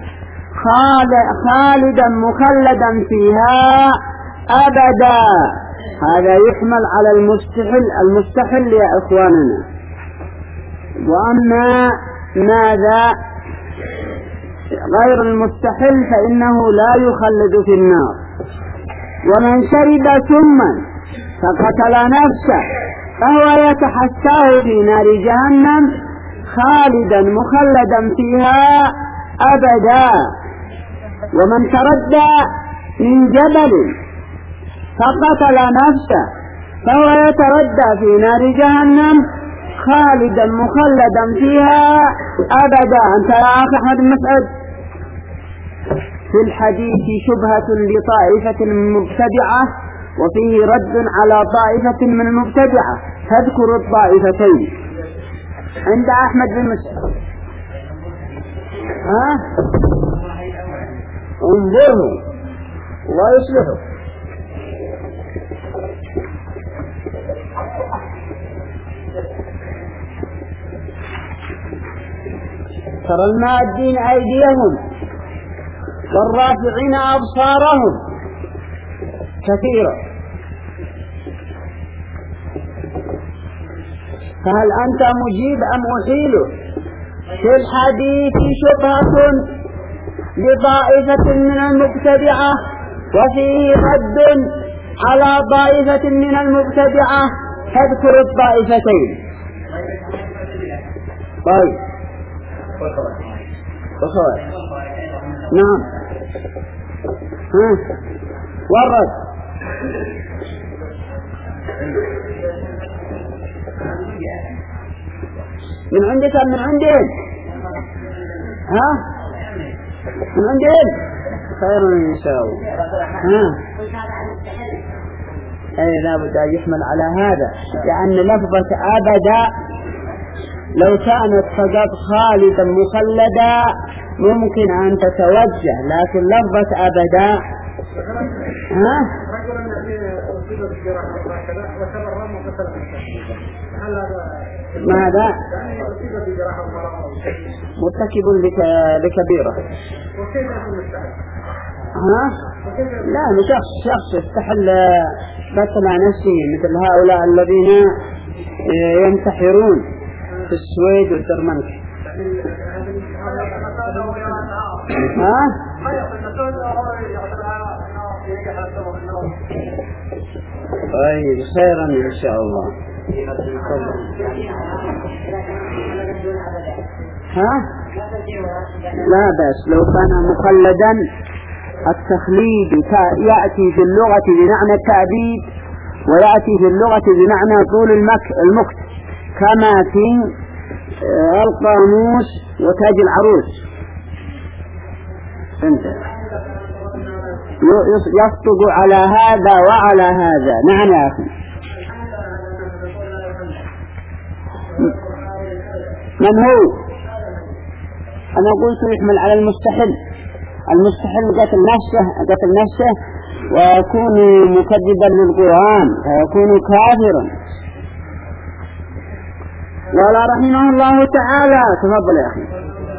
خالدا مخلدا فيها أبدا. هذا يحمل على المستحل يا إخواننا. وأما ماذا غير المستحل فإنه لا يخلد في النار. ومن شرب سما فقتل نفسه فهو يتحساه في نار جهنم خالدا مخلدا فيها أبدا. ومن تردى من جبل فقتل نفسه فهو يتردى في نار جهنم خالدا مخلدا فيها أبدا. أنت يا أخي أحمد مسعود في الحديث شبهة لطائفة مبتدعة وفيه رد على طائفة من المبتدعة، تذكر الطائفتين عند أحمد بن مسعود. انظروا ويصلحوا. ترى المادين أيديهم والرافعين أبصارهم كثيرا. فهل أنت مجيب أم أحيله؟ في الحديث شبهة لطائفة من المبتدعة وفيه رد على طائفة من المبتدعة، تذكر الطائفتين. طيب نعم. ورد من عندك من عندهم من عندهم خير يساوي. أي لا بد أن يحمل على هذا، لأن لفظة أبدا لو كانت فقط خالدا مخلدا ممكن أن تتوجه، لكن لفظة أبدا ماذا؟ مرتكب لكبيرة. لا، شخص يستحل قتل نفسه مثل هؤلاء الذين ينتحرون في السويد والدرمنك. طيب خيرا إن شاء الله. لا بأس لو كان مخلدا. التخليد يأتي في اللغة بمعنى التأبيد، ويأتي في اللغة بمعنى طول المكث، كما في القاموس وتاج العروس. يصدق على هذا وعلى هذا. نعم يا أخي. من هو؟ أنا قلت يحمل على المستحل. المستحل قتل نفسه ويكون مكذبا للقرآن فيكون كافرا. قال رحمه الله تعالى. تفضل يا أخي.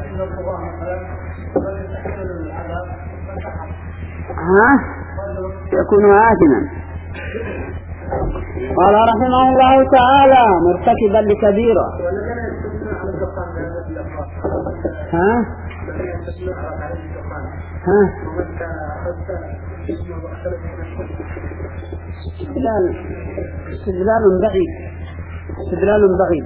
يكون آثما. قال رحمه الله تعالى مرتكبا لكبيرة. استدلال بعيد.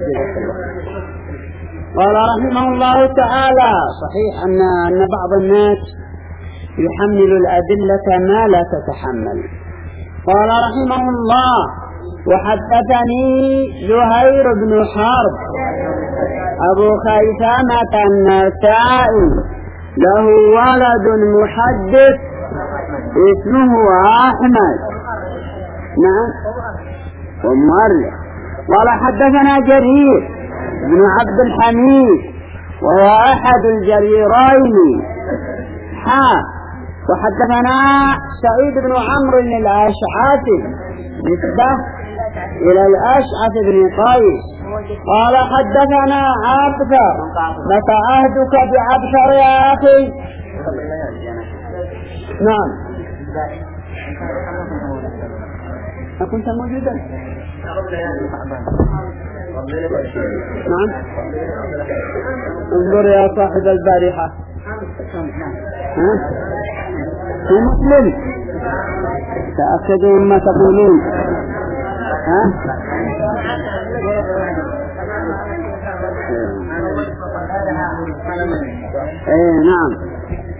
قال رحمه الله تعالى صحيح أن بعض الناس يحمل الأدلة ما لا تتحمل. قال رحمه الله وحدثني زهير بن حرب أبو خيثمة النسائي له ولد محدث اسمه أحمد. نعم ومؤرخ. قال حدثنا جرير بن عبد الحميد وهو أحد الجريرين. وحدثنا سعيد بن عمرو الأشعثي نسبة إلى الأشعث بن قيس. قال حدثنا عبثر. متى عهدك بعبثر يا أخي؟ نعم أكنت موجودا؟ نعم انظر يا صاحب البارحة في مسلم تأكدوا ما تقولون. نعم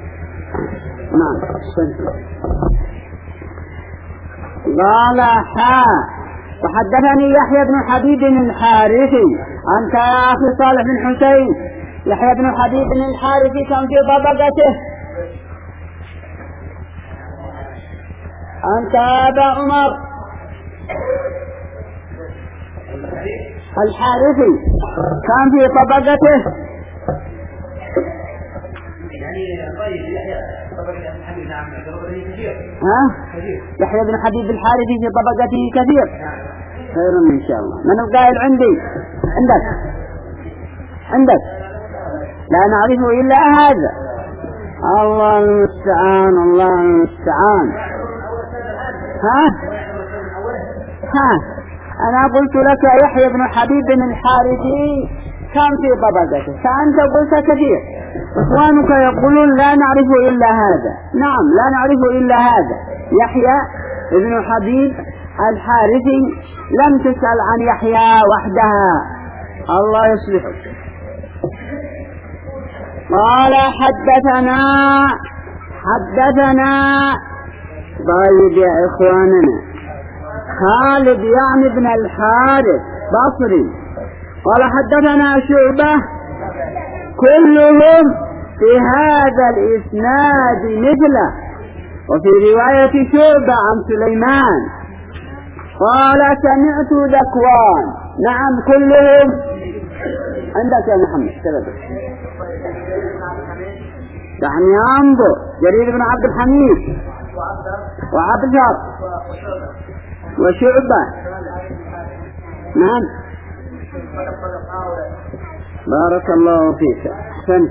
قال وحدثني يحيى بن حبيب الحارثي. أنت يا أخي صالح بن حسين يحيى بن حبيب الحارثي كان في طبقته. أنت أبا عمر الحارثي كان في طبقته. يحيى بن حبيب الحارثي في طبقته كثير. خير إن شاء الله. من القائل عندي؟ عندك لا نعرفه إلا هذا. الله المستعان. أنا قلت لك يحيى بن حبيب الحارثي كان في طبقته، فأنت قلت كثير. إخوانك يقولون لا نعرف إلا هذا. نعم لا نعرف إلا هذا يحيى بن حبيب الحارثي. لم تسأل عن يحيى وحدها. الله يصلحك. قال حدثنا طيب يا إخواننا خالد يعني بن الحارث بصري. قال حدثنا شعبة كلهم في هذا الإسناد مثله. وفي رواية شعبة عن سليمان قال سمعت ذكوان. نعم كلهم عندك يا محمد سبب يعني انظر جرير بن عبد الحميد وعبدر وشعبة. نعم بارك الله فيك أحسنت.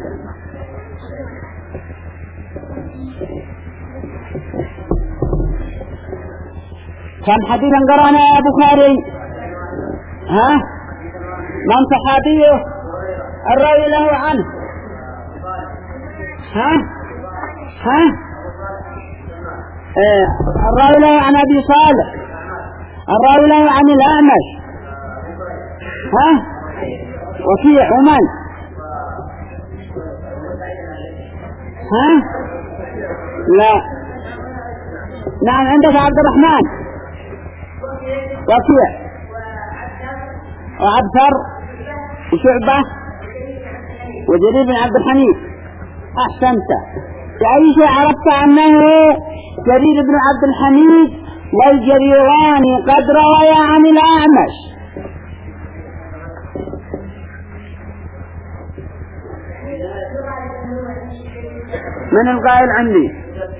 كم حديثا قرأنا يا بخاري؟ ها من صحابيه الراوي له عنه؟ الراوي له عن أبي صالح، الراوي له عن الأعمش، وكيع ومن؟ لا نعم عندك عبد الرحمن وكيع وعبثر وشعبة وجرير بن عبد الحميد. أحسنت. بأي شيء عرفت أنه جرير بن عبد الحميد والجريران قد رويا عن الأعمش؟ من القائل عندي؟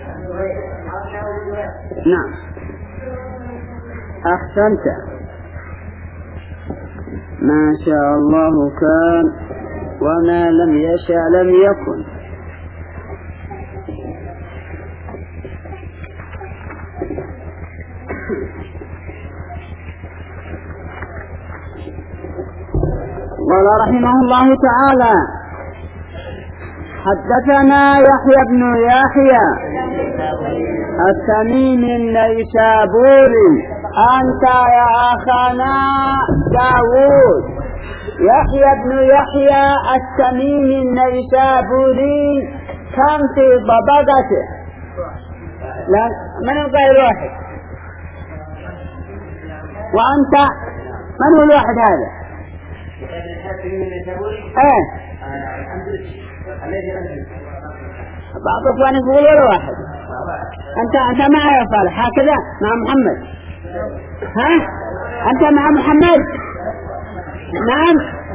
نعم أحسنت ما شاء الله كان وما لم يشاء لم يكن. قال رحمه الله تعالى حدثنا يحيى بن يحيى التميمي النيسابوري. أنت يا أخانا داود يحيى بن يحيى التميمي النيسابوري كم في ضبطته؟ لا من القائل واحد؟ وأنت من هو الواحد هذا؟ بعض اخوان يقول ولا واحد. انت معي يا صالح هكذا مع محمد. انت مع محمد؟ نعم.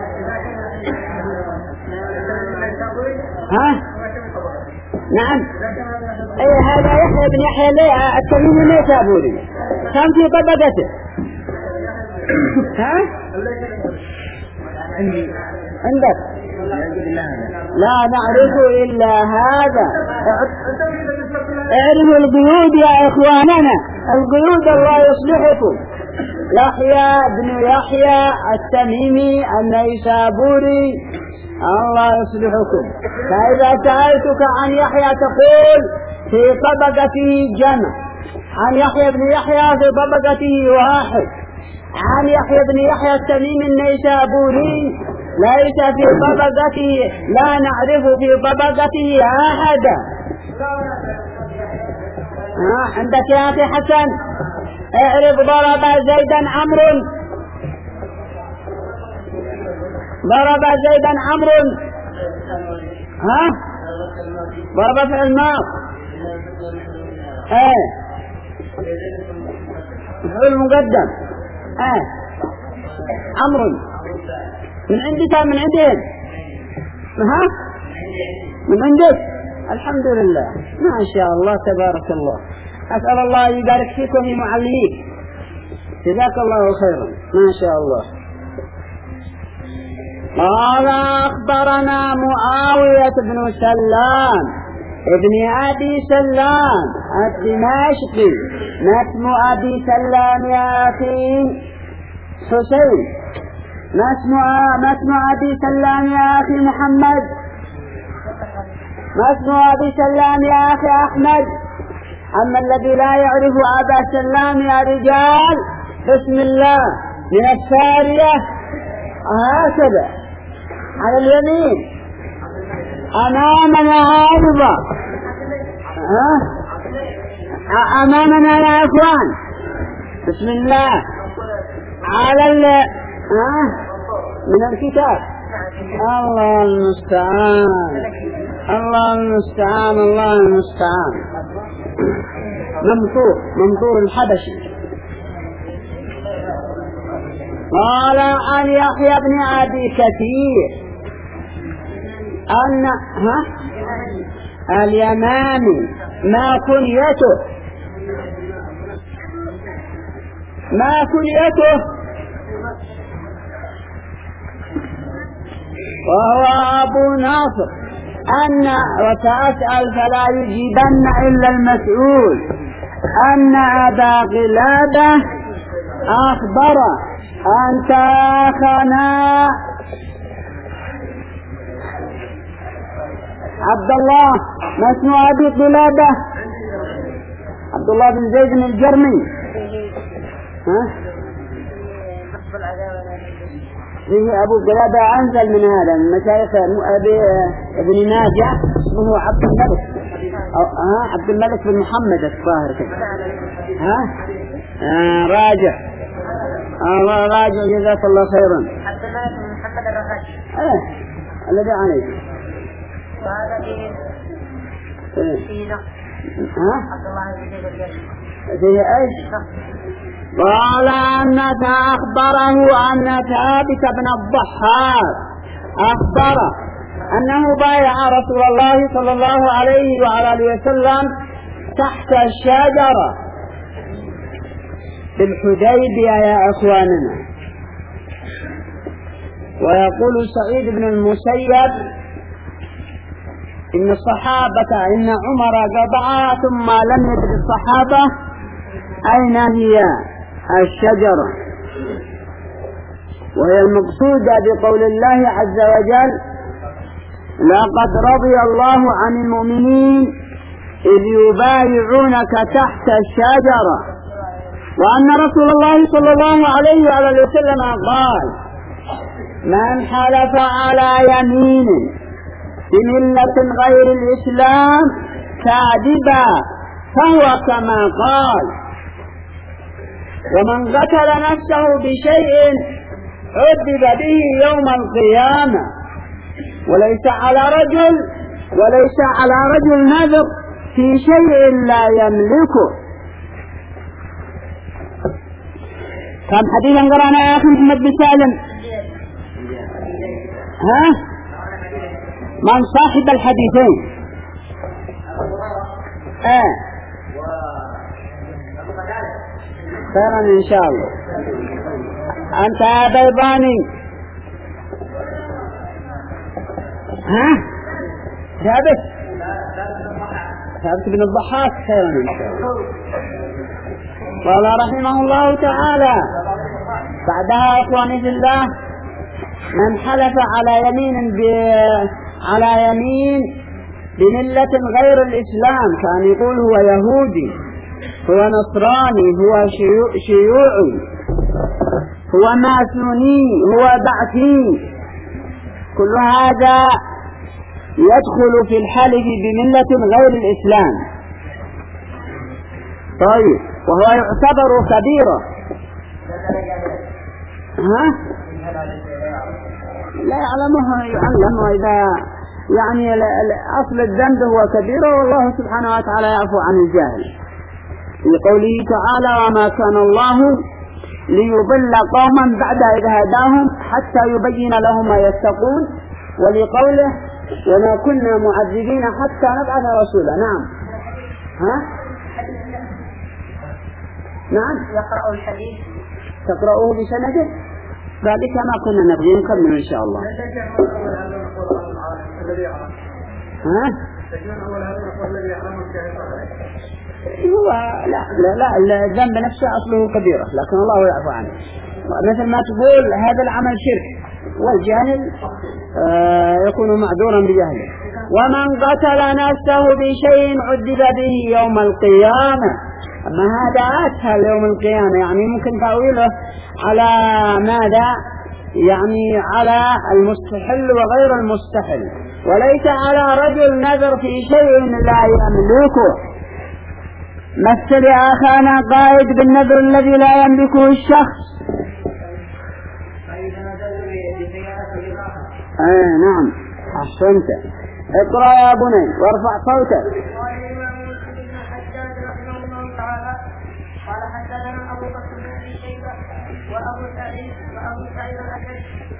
نعم هذا يحيى بن يحيى التميمي النيسابوري كان في طبقته. عندك؟ لا نعرف إلا هذا. اعرفوا القيود يا إخواننا، القيود الله يصلحكم. يحيى بن يحيى التميمي النيسابوري الله يصلحكم. فإذا سألتك عن يحيى تقول في طبقته جمع، عن يحيى بن يحيى في طبقته واحد، عن يحيى بن يحيى التميمي النيسابوري ليس في طبقته، لا نعرف في طبقته أحدا. عندك يا أخي حسن اعرف ضرب زيدا عمرو، ضرب زيدا عمرو. ضرب في الماء فعل مقدم عمرو من عندك من عندين من عندك. الحمد لله ما شاء الله تبارك الله. أسأل الله يبارك فيكم يا معلمين، جزاك الله خيرا ما شاء الله. قال أخبرنا معاوية بن سلام ابن أبي سلام الدمشقي. ما اسم أبي سلام يا أخي حسين؟ ما اسم أبي سلام يا أخي محمد؟ ما اسم أبي سلام يا أخي أحمد؟ أما الذي لا يعرف أبا سلام يا رجال بسم الله من السارية هكذا على اليمين أمامنا أيضا أمامنا يا أخوان بسم الله على من الكتاب. الله المستعان الله المستعان الله المستعان. منصور الحبشي قال عن يحيى بن أبي كثير أن اليمامي ما كنيته وهو أبو ناصر أن وسأسأل فلا يجيبن إلا المسؤول أن أبا قلابة أخبر أن تاخنا عبد الله ما اسمه أبي قلابة؟ عبد الله بن زيد الجرمي. فيه أبو قلابة أنزل من هذا من مشايخ أبي ابن ناجع اسمه عبد الملك عبد الملك بن محمد الطاهر كده. راجع راجع جزاك الله خيرا. عبد الملك بن محمد الرقاشي الذي عليه وهذا فيه نقص. عبد الله بن زيد الجرمي فيه ايش؟ قال أنك أخبره أن ثابت بن الضحاك أخبره أنه بايع رسول الله صلى الله عليه وعلى آله وسلم تحت الشجرة في الحديبية يا أخواننا. ويقول سعيد بن المسيب إن الصحابة إن عمر قضى ثم لم يدري الصحابة أين هي الشجرة، وهي المقصودة بقول الله عز وجل لقد رضي الله عن المؤمنين إذ يبايعونك تحت الشجرة، وأن رسول الله صلى الله عليه وآله وسلم قال من حلف على يمين بملة غير الإسلام كاذبا فهو كما قال، ومن قتل نفسه بشيء عذب به يوم القيامة، وليس على رجل نذر في شيء لا يملكه. كم حديثا قرأنا يا أخي محمد بن سالم؟ من صاحب الحديثين؟ خيرا إن شاء الله. أنت يا بيضاني ثابت بن الضحاك خيرا إن شاء الله. قال رحمه الله تعالى بعدها إخواني في الله من حلف على يمين بملة غير الإسلام، كان يقول هو يهودي، هو نصراني، هو شيوعي، هو ماسوني، هو بعثي، كل هذا يدخل في الحلف بملة غير الإسلام. طيب وهو يعتبر كبيرة. لا يعلم وإذا يعني أصل الذنب هو كبيرة، والله سبحانه وتعالى يعفو عن الجاهل. في قوله تعالى وما كان الله ليضل قوما بعد إذ هداهم حتى يبين لهم ما يتقون، ولقوله وما كنا معذبين حتى نبعث رسولا. نعم نعم يقرأ الحديث تقرأوه بسنده ذلك ما كنا نبغي نكمل إن شاء الله. هو لا الذنب نفسه أصله كبيرة لكن الله يعفو عنه، مثل ما تقول هذا العمل شرك والجاهل يكون معذورا بجهله. ومن قتل نفسه بشيء عذب به يوم القيامة، أما هذا أسهل يوم القيامة، يعني ممكن تأويله على ماذا؟ يعني على المستحل وغير المستحل، وليس على رجل نذر في شيء لا يملكه. مثل يا أخانا قائد بالنذر الذي لا يملكه الشخص. نعم أحسنت. اقرأ يا بني وارفع صوتك. قال حدثنا أبو بكر بن أبي شيبة وأبو سعيد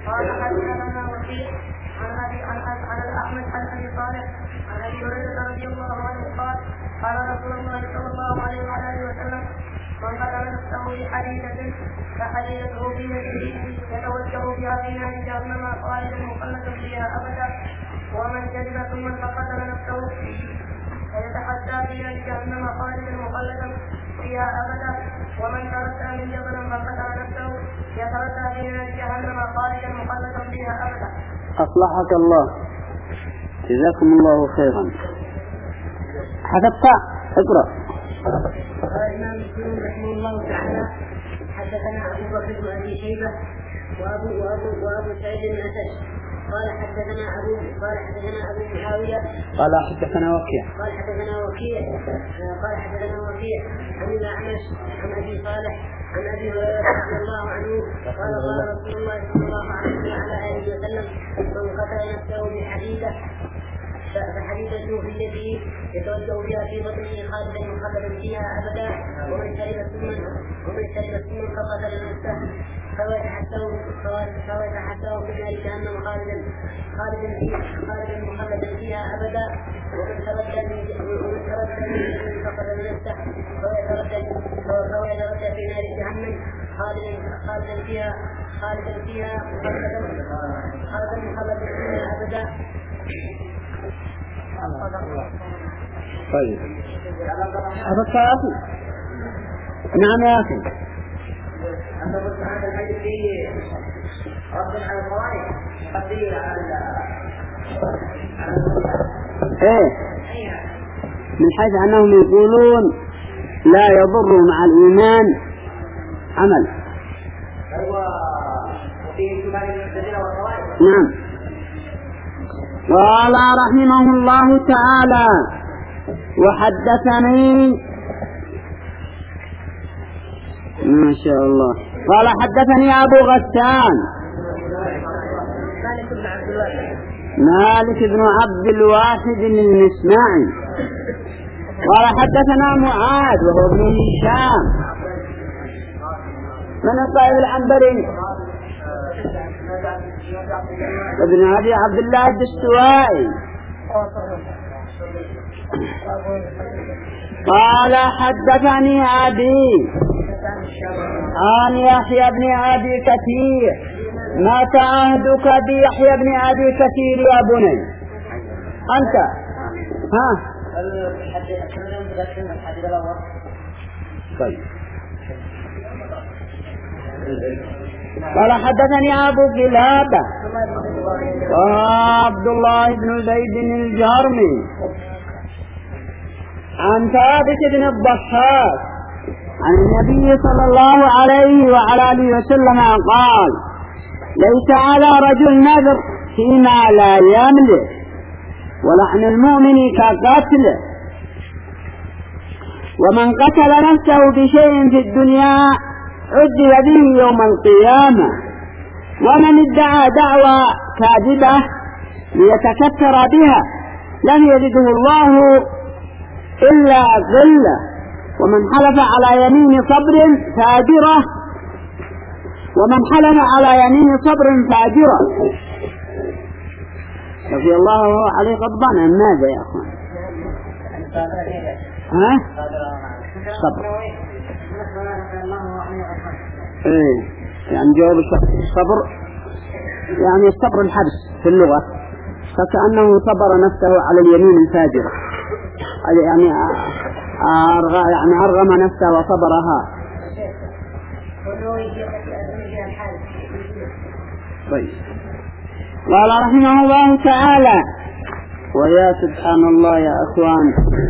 قال حدثنا وكيع عن الأحمد عن أبي صالح عن أبي هريرة رضي الله عنه قال قال رسول الله صلى الله عليه وآله وسلم من قتل نفسه بحديدة فحديدته في يده يتوجه بها في نار جهنم خالدا مخلدا فيها أبدا ومن كذب ثم فقتل نفسه فيتحدى في نار جهنم خالدا مخلدا فيها أبدا ومن تردى من جبل فقتل نفسه يتردى في نار جهنم خالدا مخلدا فيها أبدا. أصلحك الله، جزاكم الله خيرا. حفظت؟ اقرأ. قال الإمام مسلم رحمه الله تعالى حدثنا أبو بكر بن أبي شيبة وأبو سعيد بن أسد قال حدثنا أبو معاوية قال حدثنا وكيع قال حدثنا وكيع عن الأعمش عن أبي صالح عن أبي هريرة رضي الله عنه قال قال رسول الله صلى الله عليه وآله وسلم من قتل نفسه بحديدة فحديدته في يده يتوجه بها في بطنه خالدا مخلدا فيها أبدا ومن شرب سما فقتل نفسه فويتحسه في نار جهنم خالدا مخلدا فيها أبدا ومن تردى من فقتل نفسه فويتردى في نار جهنم خالدا فيها مخلدا فيها أبدا. طيب هذا الصلاة. نعم يا أخي. أنت قلت هذا الحديث فيه رد على الخوارج قدير على إيه من حيث أنهم يقولون لا يضر مع الإيمان عمل. نعم. قال رحمه الله تعالى وحدثني ما شاء الله قال حدثني أبو غسان مالك بن عبد الواحد المسمعي قال حدثنا معاذ وهو ابن هشام من الطائف العنبري ابن أبي عبد الله الدستوائي قال حدثني أبي عن يحيى بن أبي كثير متى عهدك بيحيى بن أبي كثير يا بني أنت ها طيب. قال حدثني أبو قلابة وعبد الله بن زيد الجرمي عن ثابت بن الضحاك عن النبي صلى الله عليه وعلى آله وسلم قال ليس على رجل نذر فيما لا يملك ولعن المؤمن كقتله ومن قتل نفسه بشيء في الدنيا عذب به يوم القيامة ومن ادعى دعوى كاذبة ليتكثر بها لم يزده الله إلا ذلة ومن حلف على يمين صبر فاجرة رضي الله عليه غضبان. ماذا يا أخوان؟ ها؟ صبر. إيه يعني جواب الصبر يعني الصبر الحبس في اللغة فكأنه صبر نفسه على اليمين الفاجرة يعني أرغم نفسه وصبرها. طيب. قال رحمه الله تعالى ويا سبحان الله يا أخوان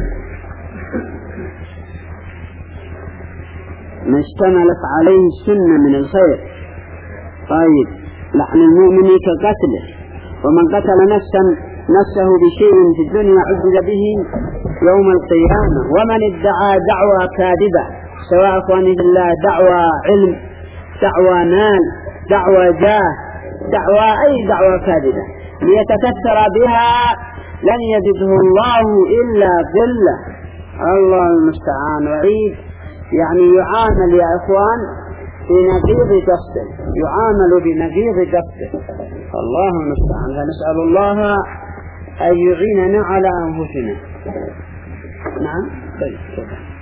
ما اشتملت عليه السنة من الخير. طيب لعن المؤمن كقتله ومن قتل نفسه بشيء في الدنيا عذب به يوم القيامة ومن ادعى دعوى كاذبة سواء أخواني بالله دعوى علم دعوى مال دعوى جاه دعوى أي دعوى كاذبة ليتكثر بها لن يزده الله إلا ذلة. الله المستعان. وعيد يعني يعامل يا إخوان في نقيض قصده، يعامل بنقيض قصده. الله المستعان. فنسأل الله أن يعيننا على أنفسنا. نعم. طيب.